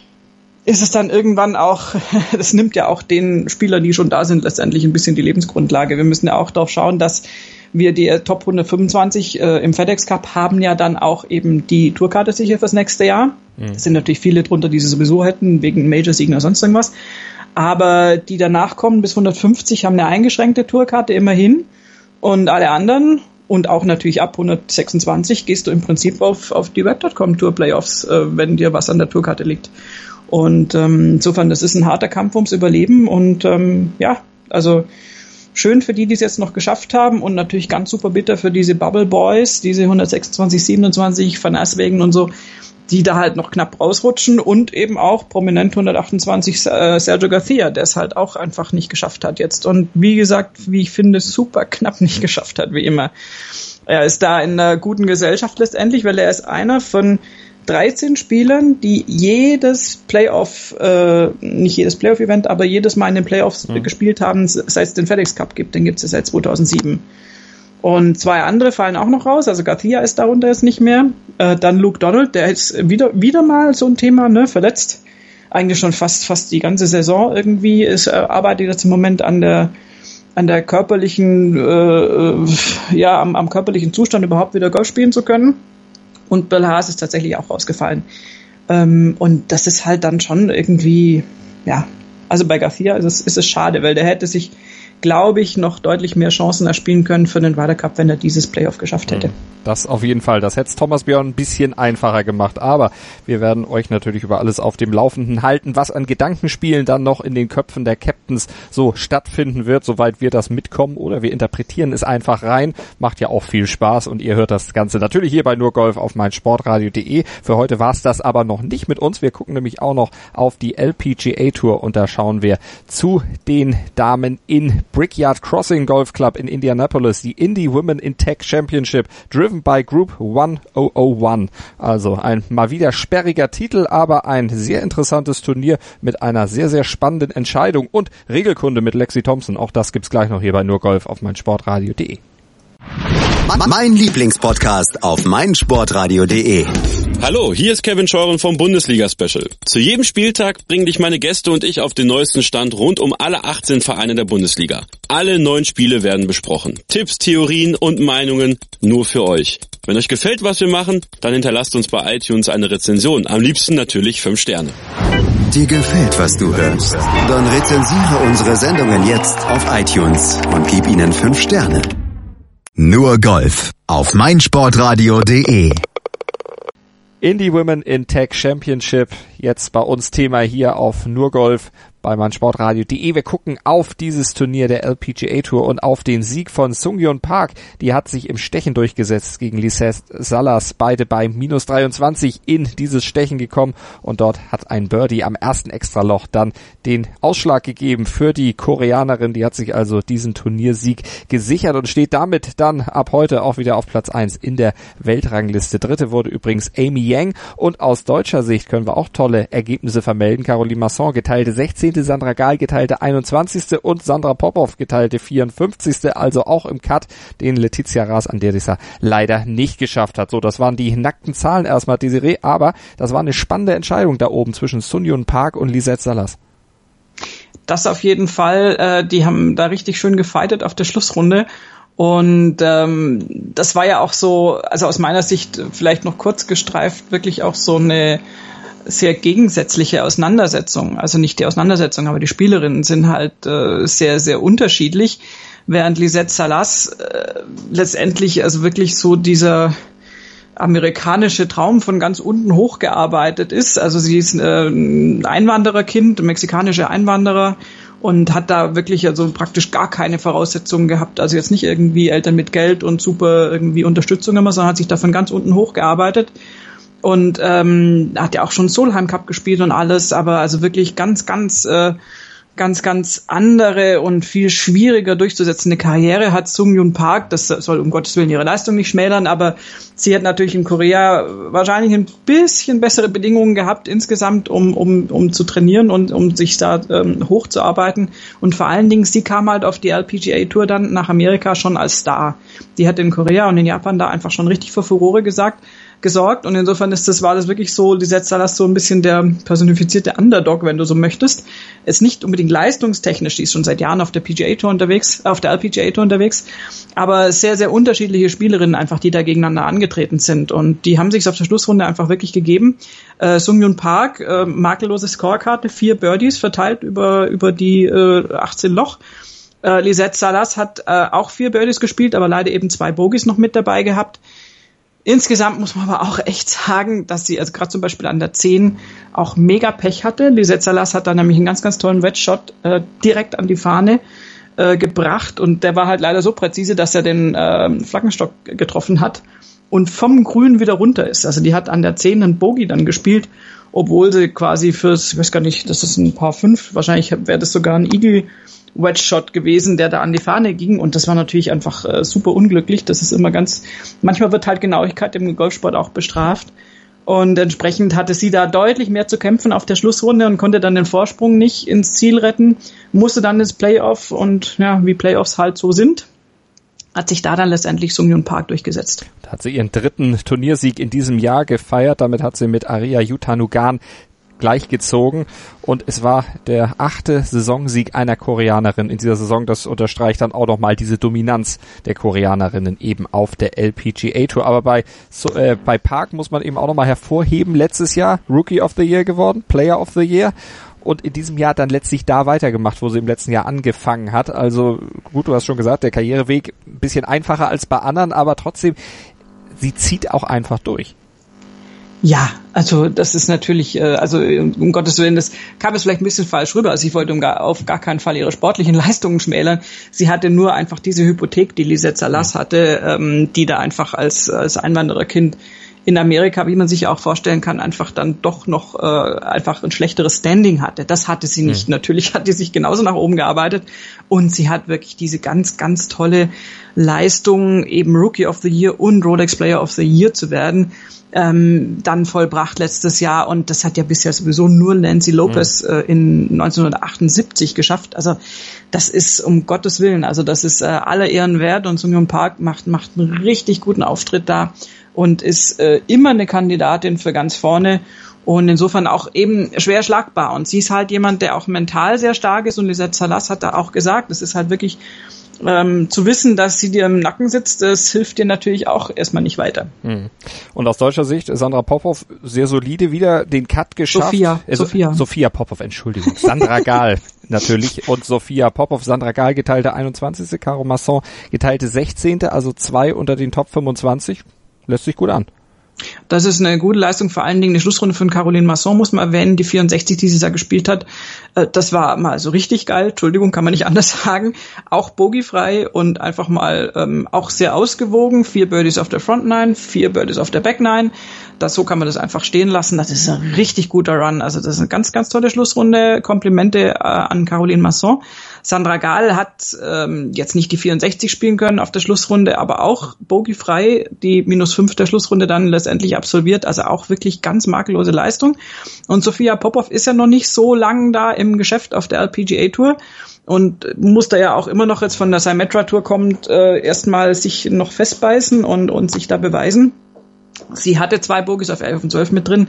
ist es dann irgendwann auch, das nimmt ja auch den Spielern, die schon da sind, letztendlich ein bisschen die Lebensgrundlage. Wir müssen ja auch darauf schauen, dass wir die Top hundertfünfundzwanzig äh, im FedEx Cup haben ja dann auch eben die Tourkarte sicher fürs nächste Jahr. Mhm. Es sind natürlich viele drunter, die sie sowieso hätten, wegen Major-Siegen oder sonst irgendwas. Aber die danach kommen bis hundertfünfzig haben eine eingeschränkte Tourkarte immerhin, und alle anderen, und auch natürlich ab hundertsechsundzwanzig gehst du im Prinzip auf, auf die Web Punkt com Tour Playoffs, äh, wenn dir was an der Tourkarte liegt. Und ähm, insofern, das ist ein harter Kampf ums Überleben, und ähm, ja, also schön für die, die es jetzt noch geschafft haben, und natürlich ganz super bitter für diese Bubble Boys, diese hundertsechsundzwanzig, siebenundzwanzig, Van Aswegen und so, die da halt noch knapp rausrutschen, und eben auch prominent hundertachtundzwanzig äh, Sergio Garcia, der es halt auch einfach nicht geschafft hat jetzt. Und wie gesagt, wie ich finde, super knapp nicht geschafft hat, wie immer. Er ist da in einer guten Gesellschaft letztendlich, weil er ist einer von dreizehn Spielern, die jedes Playoff, äh, nicht jedes Playoff-Event, aber jedes Mal in den Playoffs mhm. gespielt haben, seit es den FedEx Cup gibt. Den gibt es ja seit zweitausendsieben. Und zwei andere fallen auch noch raus, also Garcia ist darunter jetzt nicht mehr. Äh, dann Luke Donald, der ist wieder wieder mal so ein Thema, ne, verletzt. Eigentlich schon fast fast die ganze Saison irgendwie. Ist, äh, arbeitet jetzt im Moment an der an der körperlichen, äh, ja, am, am körperlichen Zustand überhaupt wieder Golf spielen zu können. Und Bill Haas ist tatsächlich auch rausgefallen. Ähm, und das ist halt dann schon irgendwie, ja, also bei Garcia ist es, ist es schade, weil der hätte sich, glaube ich, noch deutlich mehr Chancen erspielen können für den Ryder Cup, wenn er dieses Playoff geschafft hätte. Das auf jeden Fall. Das hätte es Thomas Björn ein bisschen einfacher gemacht. Aber wir werden euch natürlich über alles auf dem Laufenden halten, was an Gedankenspielen dann noch in den Köpfen der Captains so stattfinden wird, soweit wir das mitkommen. Oder wir interpretieren es einfach rein. Macht ja auch viel Spaß und ihr hört das Ganze natürlich hier bei nur Golf auf meinsportradio punkt de. Für heute war es das aber noch nicht mit uns. Wir gucken nämlich auch noch auf die L P G A Tour und da schauen wir zu den Damen in Brickyard Crossing Golf Club in Indianapolis, die Indy Women in Tech Championship, driven by Group hunderteins. Also ein mal wieder sperriger Titel, aber ein sehr interessantes Turnier mit einer sehr, sehr spannenden Entscheidung und Regelkunde mit Lexi Thompson. Auch das gibt's gleich noch hier bei nur Golf auf meinsportradio punkt de. Mein Lieblingspodcast auf meinsportradio punkt de. Hallo, hier ist Kevin Scheuren vom Bundesliga-Special. Zu jedem Spieltag bringen dich meine Gäste und ich auf den neuesten Stand rund um alle achtzehn Vereine der Bundesliga. Alle neun Spiele werden besprochen. Tipps, Theorien und Meinungen nur für euch. Wenn euch gefällt, was wir machen, dann hinterlasst uns bei iTunes eine Rezension. Am liebsten natürlich fünf Sterne. Dir gefällt, was du hörst? Dann rezensiere unsere Sendungen jetzt auf iTunes und gib ihnen fünf Sterne. Nur Golf auf meinsportradio punkt de. Indy Women in Tech Championship, jetzt bei uns Thema hier auf Nur Golf bei meinsportradio punkt de. Wir gucken auf dieses Turnier der L P G A Tour und auf den Sieg von Sung-Hyun Park. Die hat sich im Stechen durchgesetzt gegen Lizette Salas. Beide bei minus dreiundzwanzig in dieses Stechen gekommen und dort hat ein Birdie am ersten Extraloch dann den Ausschlag gegeben für die Koreanerin. Die hat sich also diesen Turniersieg gesichert und steht damit dann ab heute auch wieder auf Platz eins in der Weltrangliste. Dritte wurde übrigens Amy Yang und aus deutscher Sicht können wir auch tolle Ergebnisse vermelden. Caroline Masson geteilte sechzehnte Sandra Gahl geteilte einundzwanzigste und Sandra Popov geteilte vierundfünfzigste Also auch im Cut, den Letizia Ras-Andersser leider nicht geschafft hat. So, das waren die nackten Zahlen erstmal, Desiree, aber das war eine spannende Entscheidung da oben zwischen Sung-Hyun Park und Lizette Salas. Das auf jeden Fall. Äh, die haben da richtig schön gefightet auf der Schlussrunde. Und ähm, das war ja auch so, also aus meiner Sicht vielleicht noch kurz gestreift, wirklich auch so eine sehr gegensätzliche Auseinandersetzung. Also nicht die Auseinandersetzung, aber die Spielerinnen sind halt äh, sehr, sehr unterschiedlich. Während Lizette Salas äh, letztendlich also wirklich so dieser amerikanische Traum von ganz unten hochgearbeitet ist. Also sie ist äh, ein Einwandererkind, ein mexikanischer Einwanderer und hat da wirklich also praktisch gar keine Voraussetzungen gehabt. Also jetzt nicht irgendwie Eltern mit Geld und super irgendwie Unterstützung immer, sondern hat sich da von ganz unten hochgearbeitet. Und ähm, hat ja auch schon Solheim Cup gespielt und alles, aber also wirklich ganz, ganz, äh, ganz, ganz andere und viel schwieriger durchzusetzende Karriere hat Sung-Hyun Park. Das soll um Gottes Willen ihre Leistung nicht schmälern, aber sie hat natürlich in Korea wahrscheinlich ein bisschen bessere Bedingungen gehabt insgesamt, um um um zu trainieren und um sich da ähm, hochzuarbeiten. Und vor allen Dingen, sie kam halt auf die L P G A Tour dann nach Amerika schon als Star. Die hat in Korea und in Japan da einfach schon richtig für Furore gesagt. gesorgt und insofern ist das, war das wirklich so, Lizette Salas so ein bisschen der personifizierte Underdog, wenn du so möchtest. Ist nicht unbedingt leistungstechnisch, die ist schon seit Jahren auf der P G A Tour unterwegs, auf der L P G A Tour unterwegs, aber sehr, sehr unterschiedliche Spielerinnen einfach, die da gegeneinander angetreten sind und die haben sich auf der Schlussrunde einfach wirklich gegeben. Äh, Sung-Hyun Park, äh, makellose Scorekarte, vier Birdies verteilt über, über die äh, achtzehn Loch. Äh, Lizette Salas hat äh, auch vier Birdies gespielt, aber leider eben zwei Bogies noch mit dabei gehabt. Insgesamt muss man aber auch echt sagen, dass sie also gerade zum Beispiel an der zehn auch mega Pech hatte. Lizette Salas hat da nämlich einen ganz, ganz tollen Wedge-Shot äh, direkt an die Fahne äh, gebracht und der war halt leider so präzise, dass er den äh, Flaggenstock getroffen hat und vom Grün wieder runter ist. Also die hat an der zehn einen Bogey dann gespielt, obwohl sie quasi fürs, ich weiß gar nicht, das ist ein Par fünf, wahrscheinlich wäre das sogar ein Eagle Wedge-Shot gewesen, der da an die Fahne ging und das war natürlich einfach äh, super unglücklich. Das ist immer ganz, manchmal wird halt Genauigkeit im Golfsport auch bestraft und entsprechend hatte sie da deutlich mehr zu kämpfen auf der Schlussrunde und konnte dann den Vorsprung nicht ins Ziel retten, musste dann ins Playoff und ja, wie Playoffs halt so sind, hat sich da dann letztendlich Sung-Hyun Park durchgesetzt. Da hat sie ihren dritten Turniersieg in diesem Jahr gefeiert, damit hat sie mit Arya Yutanugarn gleichgezogen und es war der achte Saisonsieg einer Koreanerin in dieser Saison. Das unterstreicht dann auch nochmal diese Dominanz der Koreanerinnen eben auf der L P G A Tour. Aber bei, so, äh, bei Park muss man eben auch nochmal hervorheben, letztes Jahr Rookie of the Year geworden, Player of the Year. Und in diesem Jahr dann letztlich da weitergemacht, wo sie im letzten Jahr angefangen hat. Also gut, du hast schon gesagt, der Karriereweg ein bisschen einfacher als bei anderen, aber trotzdem, sie zieht auch einfach durch. Ja, also das ist natürlich, also um Gottes Willen, das kam jetzt vielleicht ein bisschen falsch rüber. Also ich wollte um gar, auf gar keinen Fall ihre sportlichen Leistungen schmälern. Sie hatte nur einfach diese Hypothek, die Lisette Salas hatte, ähm, die da einfach als, als Einwandererkind in Amerika, wie man sich auch vorstellen kann, einfach dann doch noch äh, einfach ein schlechteres Standing hatte. Das hatte sie nicht. Mhm. Natürlich hat sie sich genauso nach oben gearbeitet und sie hat wirklich diese ganz, ganz tolle Leistung, eben Rookie of the Year und Rolex Player of the Year zu werden, ähm, dann vollbracht letztes Jahr und das hat ja bisher sowieso nur Nancy Lopez mhm. äh, in neunzehnhundertachtundsiebzig geschafft. Also das ist um Gottes Willen, also das ist äh, aller Ehren wert und Sung-Hyun Park macht, macht einen richtig guten Auftritt da und ist äh, immer eine Kandidatin für ganz vorne und insofern auch eben schwer schlagbar. Und sie ist halt jemand, der auch mental sehr stark ist und Lisette Salas hat da auch gesagt, es ist halt wirklich ähm, zu wissen, dass sie dir im Nacken sitzt, das hilft dir natürlich auch erstmal nicht weiter. Und aus deutscher Sicht, Sandra Popov sehr solide wieder den Cut geschafft. Sophia, äh, Sophia. Sophia Popov, Entschuldigung. Sandra Gahl natürlich und Sophia Popov, Sandra Gahl geteilte einundzwanzigste Caro Masson geteilte sechzehnte also zwei unter den Top fünfundzwanzig. Lässt sich gut an. Das ist eine gute Leistung, vor allen Dingen eine Schlussrunde von Caroline Masson, muss man erwähnen, die vierundsechzig, die sie da gespielt hat. Das war mal so richtig geil, Entschuldigung, kann man nicht anders sagen. Auch bogiefrei und einfach mal ähm, auch sehr ausgewogen. Vier Birdies auf der Front Nine, vier Birdies auf der Back Nine. Das, so kann man das einfach stehen lassen. Das ist ein richtig guter Run. Also das ist eine ganz, ganz tolle Schlussrunde. Komplimente äh, an Caroline Masson. Sandra Gahl hat ähm, jetzt nicht die vierundsechzig spielen können auf der Schlussrunde, aber auch bogiefrei die minus fünf der Schlussrunde dann letztendlich absolviert. Also auch wirklich ganz makellose Leistung. Und Sophia Popov ist ja noch nicht so lang da im Geschäft auf der L P G A Tour und muss da ja auch immer noch jetzt von der Symetra Tour kommt, äh, erstmal sich noch festbeißen und, und sich da beweisen. Sie hatte zwei Bogies auf elf und zwölf mit drin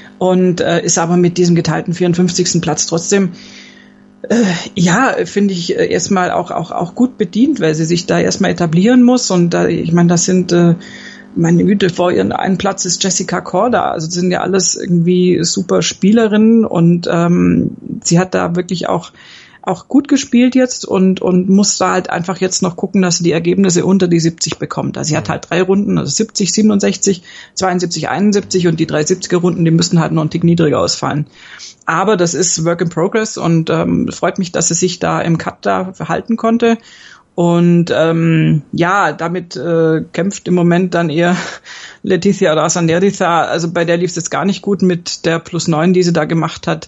und äh, ist aber mit diesem geteilten vierundfünfzigsten Platz trotzdem Äh, ja, finde ich äh, erstmal auch auch auch gut bedient, weil sie sich da erstmal etablieren muss und da, ich meine, das sind äh, meine Güte, vor ihren einen Platz ist Jessica Korda, also das sind ja alles irgendwie super Spielerinnen und ähm, sie hat da wirklich auch auch gut gespielt jetzt und und muss da halt einfach jetzt noch gucken, dass sie die Ergebnisse unter die siebzig bekommt. Also sie hat halt drei Runden, also siebzig, siebenundsechzig, zweiundsiebzig, einundsiebzig und die drei siebziger Runden, die müssten halt noch einen Tick niedriger ausfallen. Aber das ist Work in Progress und ähm, freut mich, dass sie sich da im Cut da verhalten konnte. Und ähm, ja, damit äh, kämpft im Moment dann eher Letizia Rasaneriza. Also bei der lief es jetzt gar nicht gut mit der plus neun, die sie da gemacht hat.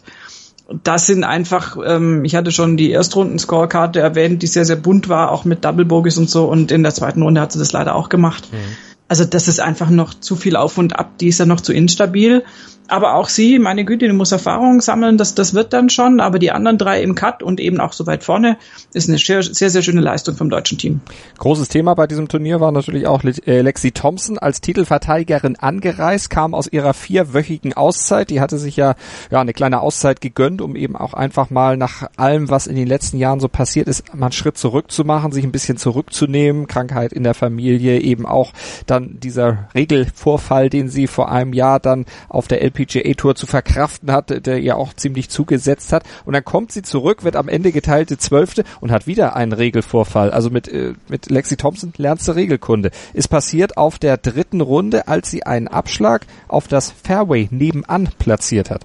Das sind einfach, ähm, ich hatte schon die Erstrunden-Scorekarte erwähnt, die sehr, sehr bunt war, auch mit Double Bogies und so. Und in der zweiten Runde hat sie das leider auch gemacht. Mhm. Also das ist einfach noch zu viel auf und ab. Die ist ja noch zu instabil. Aber auch sie, meine Güte, die muss Erfahrung sammeln, das, das wird dann schon. Aber die anderen drei im Cut und eben auch so weit vorne ist eine sehr, sehr, sehr schöne Leistung vom deutschen Team. Großes Thema bei diesem Turnier war natürlich auch Lexi Thompson als Titelverteidigerin angereist, kam aus ihrer vierwöchigen Auszeit. Die hatte sich ja, ja eine kleine Auszeit gegönnt, um eben auch einfach mal nach allem, was in den letzten Jahren so passiert ist, mal einen Schritt zurück zu machen, sich ein bisschen zurückzunehmen. Krankheit in der Familie, eben auch dann dieser Regelvorfall, den sie vor einem Jahr dann auf der L P G A Tour zu verkraften hat, der ihr auch ziemlich zugesetzt hat. Und dann kommt sie zurück, wird am Ende geteilte Zwölfte und hat wieder einen Regelvorfall. Also mit, äh, mit Lexi Thompson lernst du Regelkunde. Ist passiert auf der dritten Runde, als sie einen Abschlag auf das Fairway nebenan platziert hat.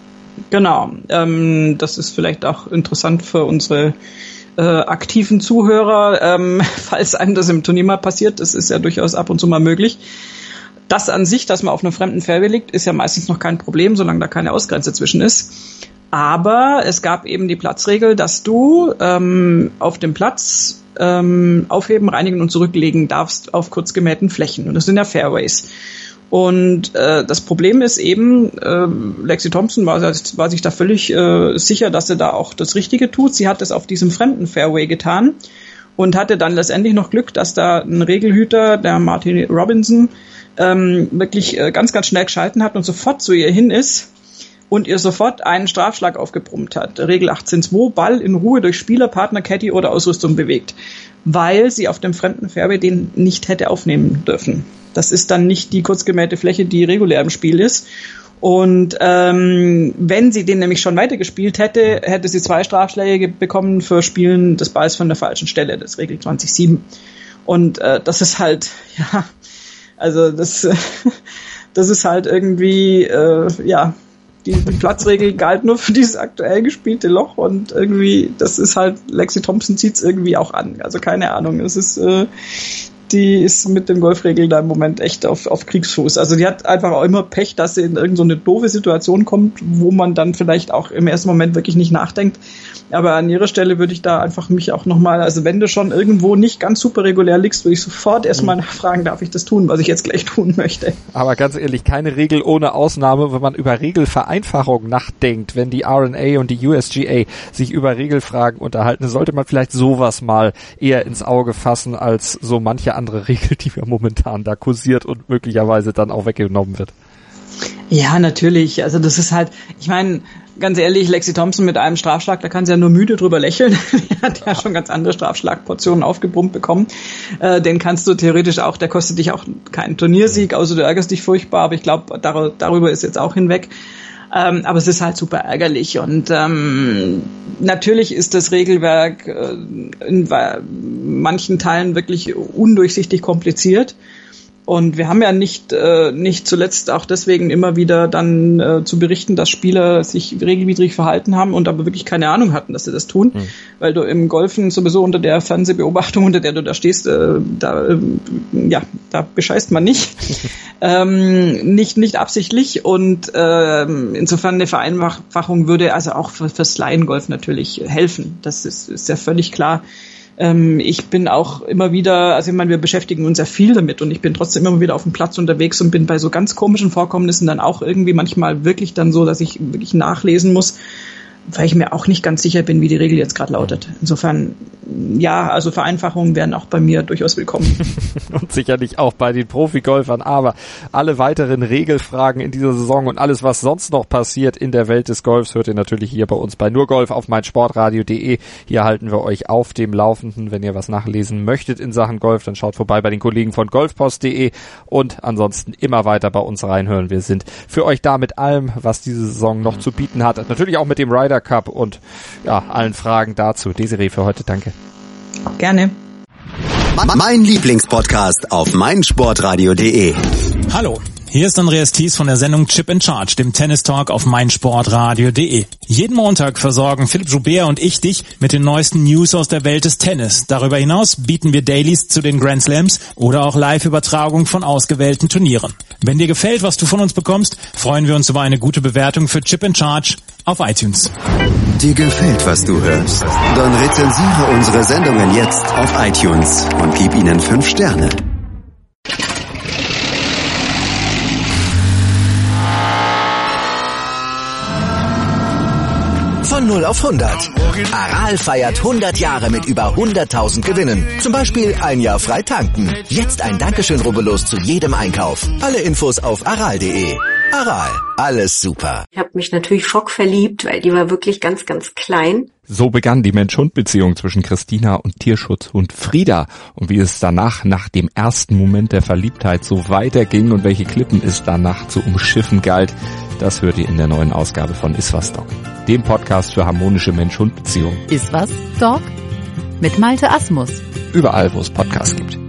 Genau. Ähm, das ist vielleicht auch interessant für unsere äh, aktiven Zuhörer, ähm, falls einem das im Turnier mal passiert. Das ist ja durchaus ab und zu mal möglich. Das an sich, dass man auf einem fremden Fairway liegt, ist ja meistens noch kein Problem, solange da keine Ausgrenze zwischen ist. Aber es gab eben die Platzregel, dass du ähm, auf dem Platz ähm, aufheben, reinigen und zurücklegen darfst auf kurz gemähten Flächen. Und das sind ja Fairways. Und äh, das Problem ist eben, äh, Lexi Thompson war, war sich da völlig äh, sicher, dass sie da auch das Richtige tut. Sie hat es auf diesem fremden Fairway getan und hatte dann letztendlich noch Glück, dass da ein Regelhüter, der Martin Robinson, ähm, wirklich äh, ganz, ganz schnell geschalten hat und sofort zu ihr hin ist und ihr sofort einen Strafschlag aufgebrummt hat. Regel achtzehn Punkt zwei, Ball in Ruhe durch Spieler, Partner, Caddy oder Ausrüstung bewegt, weil sie auf dem fremden Fairway den nicht hätte aufnehmen dürfen. Das ist dann nicht die kurz gemähte Fläche, die regulär im Spiel ist. Und ähm, wenn sie den nämlich schon weitergespielt hätte, hätte sie zwei Strafschläge bekommen für Spielen des Balls von der falschen Stelle. Das ist Regel zwanzig Punkt sieben. Und äh, das ist halt, ja, also das, das ist halt irgendwie, äh, ja, die, die Platzregel galt nur für dieses aktuell gespielte Loch und irgendwie, das ist halt, Lexi Thompson zieht's irgendwie auch an. Also keine Ahnung, es ist, äh, die ist mit den Golfregeln da im Moment echt auf, auf Kriegsfuß. Also die hat einfach auch immer Pech, dass sie in irgendeine so eine doofe Situation kommt, wo man dann vielleicht auch im ersten Moment wirklich nicht nachdenkt. Aber an ihrer Stelle würde ich da einfach mich auch nochmal, also wenn du schon irgendwo nicht ganz super regulär liegst, würde ich sofort erstmal nachfragen, darf ich das tun, was ich jetzt gleich tun möchte. Aber ganz ehrlich, keine Regel ohne Ausnahme, wenn man über Regelvereinfachung nachdenkt, wenn die R N A und die U S G A sich über Regelfragen unterhalten, sollte man vielleicht sowas mal eher ins Auge fassen, als so manche andere Regel, die wir momentan da kursiert und möglicherweise dann auch weggenommen wird. Ja, natürlich. Also das ist halt, ich meine, ganz ehrlich, Lexi Thompson mit einem Strafschlag, da kann sie ja nur müde drüber lächeln. Die hat ja schon ganz andere Strafschlagportionen aufgebrummt bekommen. Äh, den kannst du theoretisch auch, der kostet dich auch keinen Turniersieg, außer du ärgerst dich furchtbar, aber ich glaube, dar- darüber ist jetzt auch hinweg. Ähm, aber es ist halt super ärgerlich und ähm, natürlich ist das Regelwerk äh, in manchen Teilen wirklich undurchsichtig kompliziert. Und wir haben ja nicht äh, nicht zuletzt auch deswegen immer wieder dann äh, zu berichten, dass Spieler sich regelwidrig verhalten haben und aber wirklich keine Ahnung hatten, dass sie das tun. Mhm. Weil du im Golfen sowieso unter der Fernsehbeobachtung, unter der du da stehst, äh, da äh, ja, da bescheißt man nicht. ähm, nicht nicht absichtlich. Und äh, insofern eine Vereinfachung würde also auch für, fürs Laiengolf natürlich helfen. Das ist, ist ja völlig klar. Ich bin auch immer wieder, also ich meine, wir beschäftigen uns ja viel damit und ich bin trotzdem immer wieder auf dem Platz unterwegs und bin bei so ganz komischen Vorkommnissen dann auch irgendwie manchmal wirklich dann so, dass ich wirklich nachlesen muss, weil ich mir auch nicht ganz sicher bin, wie die Regel jetzt gerade lautet. Insofern, ja, also Vereinfachungen wären auch bei mir durchaus willkommen. Und sicherlich auch bei den Profigolfern, aber alle weiteren Regelfragen in dieser Saison und alles, was sonst noch passiert in der Welt des Golfs, hört ihr natürlich hier bei uns bei nur Golf auf meinsportradio punkt de. Hier halten wir euch auf dem Laufenden. Wenn ihr was nachlesen möchtet in Sachen Golf, dann schaut vorbei bei den Kollegen von golfpost punkt de und ansonsten immer weiter bei uns reinhören. Wir sind für euch da mit allem, was diese Saison noch zu bieten hat. Natürlich auch mit dem Ryder Cup und ja, allen Fragen dazu. Desiree, für heute danke. Gerne. Mein Lieblingspodcast auf meinsportradio punkt de. Hallo, hier ist Andreas Thies von der Sendung Chip in Charge, dem Tennis Talk auf meinsportradio punkt de. Jeden Montag versorgen Philipp Joubert und ich dich mit den neuesten News aus der Welt des Tennis. Darüber hinaus bieten wir Dailies zu den Grand Slams oder auch Live-Übertragung von ausgewählten Turnieren. Wenn dir gefällt, was du von uns bekommst, freuen wir uns über eine gute Bewertung für Chip in Charge auf iTunes. Dir gefällt, was du hörst? Dann rezensiere unsere Sendungen jetzt auf iTunes und gib ihnen fünf Sterne. Von null auf hundert. Aral feiert hundert Jahre mit über hunderttausend Gewinnen. Zum Beispiel ein Jahr frei tanken. Jetzt ein Dankeschön, rubbellos zu jedem Einkauf. Alle Infos auf aral punkt de. Aral, alles super. Ich habe mich natürlich schockverliebt, weil die war wirklich ganz, ganz klein. So begann die Mensch-Hund-Beziehung zwischen Christina und Tierschutzhund Frieda. Und wie es danach, nach dem ersten Moment der Verliebtheit, so weiterging und welche Klippen es danach zu umschiffen galt, das hört ihr in der neuen Ausgabe von Iswas Dog, dem Podcast für harmonische Mensch-Hund-Beziehungen. Iswas Dog mit Malte Asmus. Überall, wo es Podcasts gibt.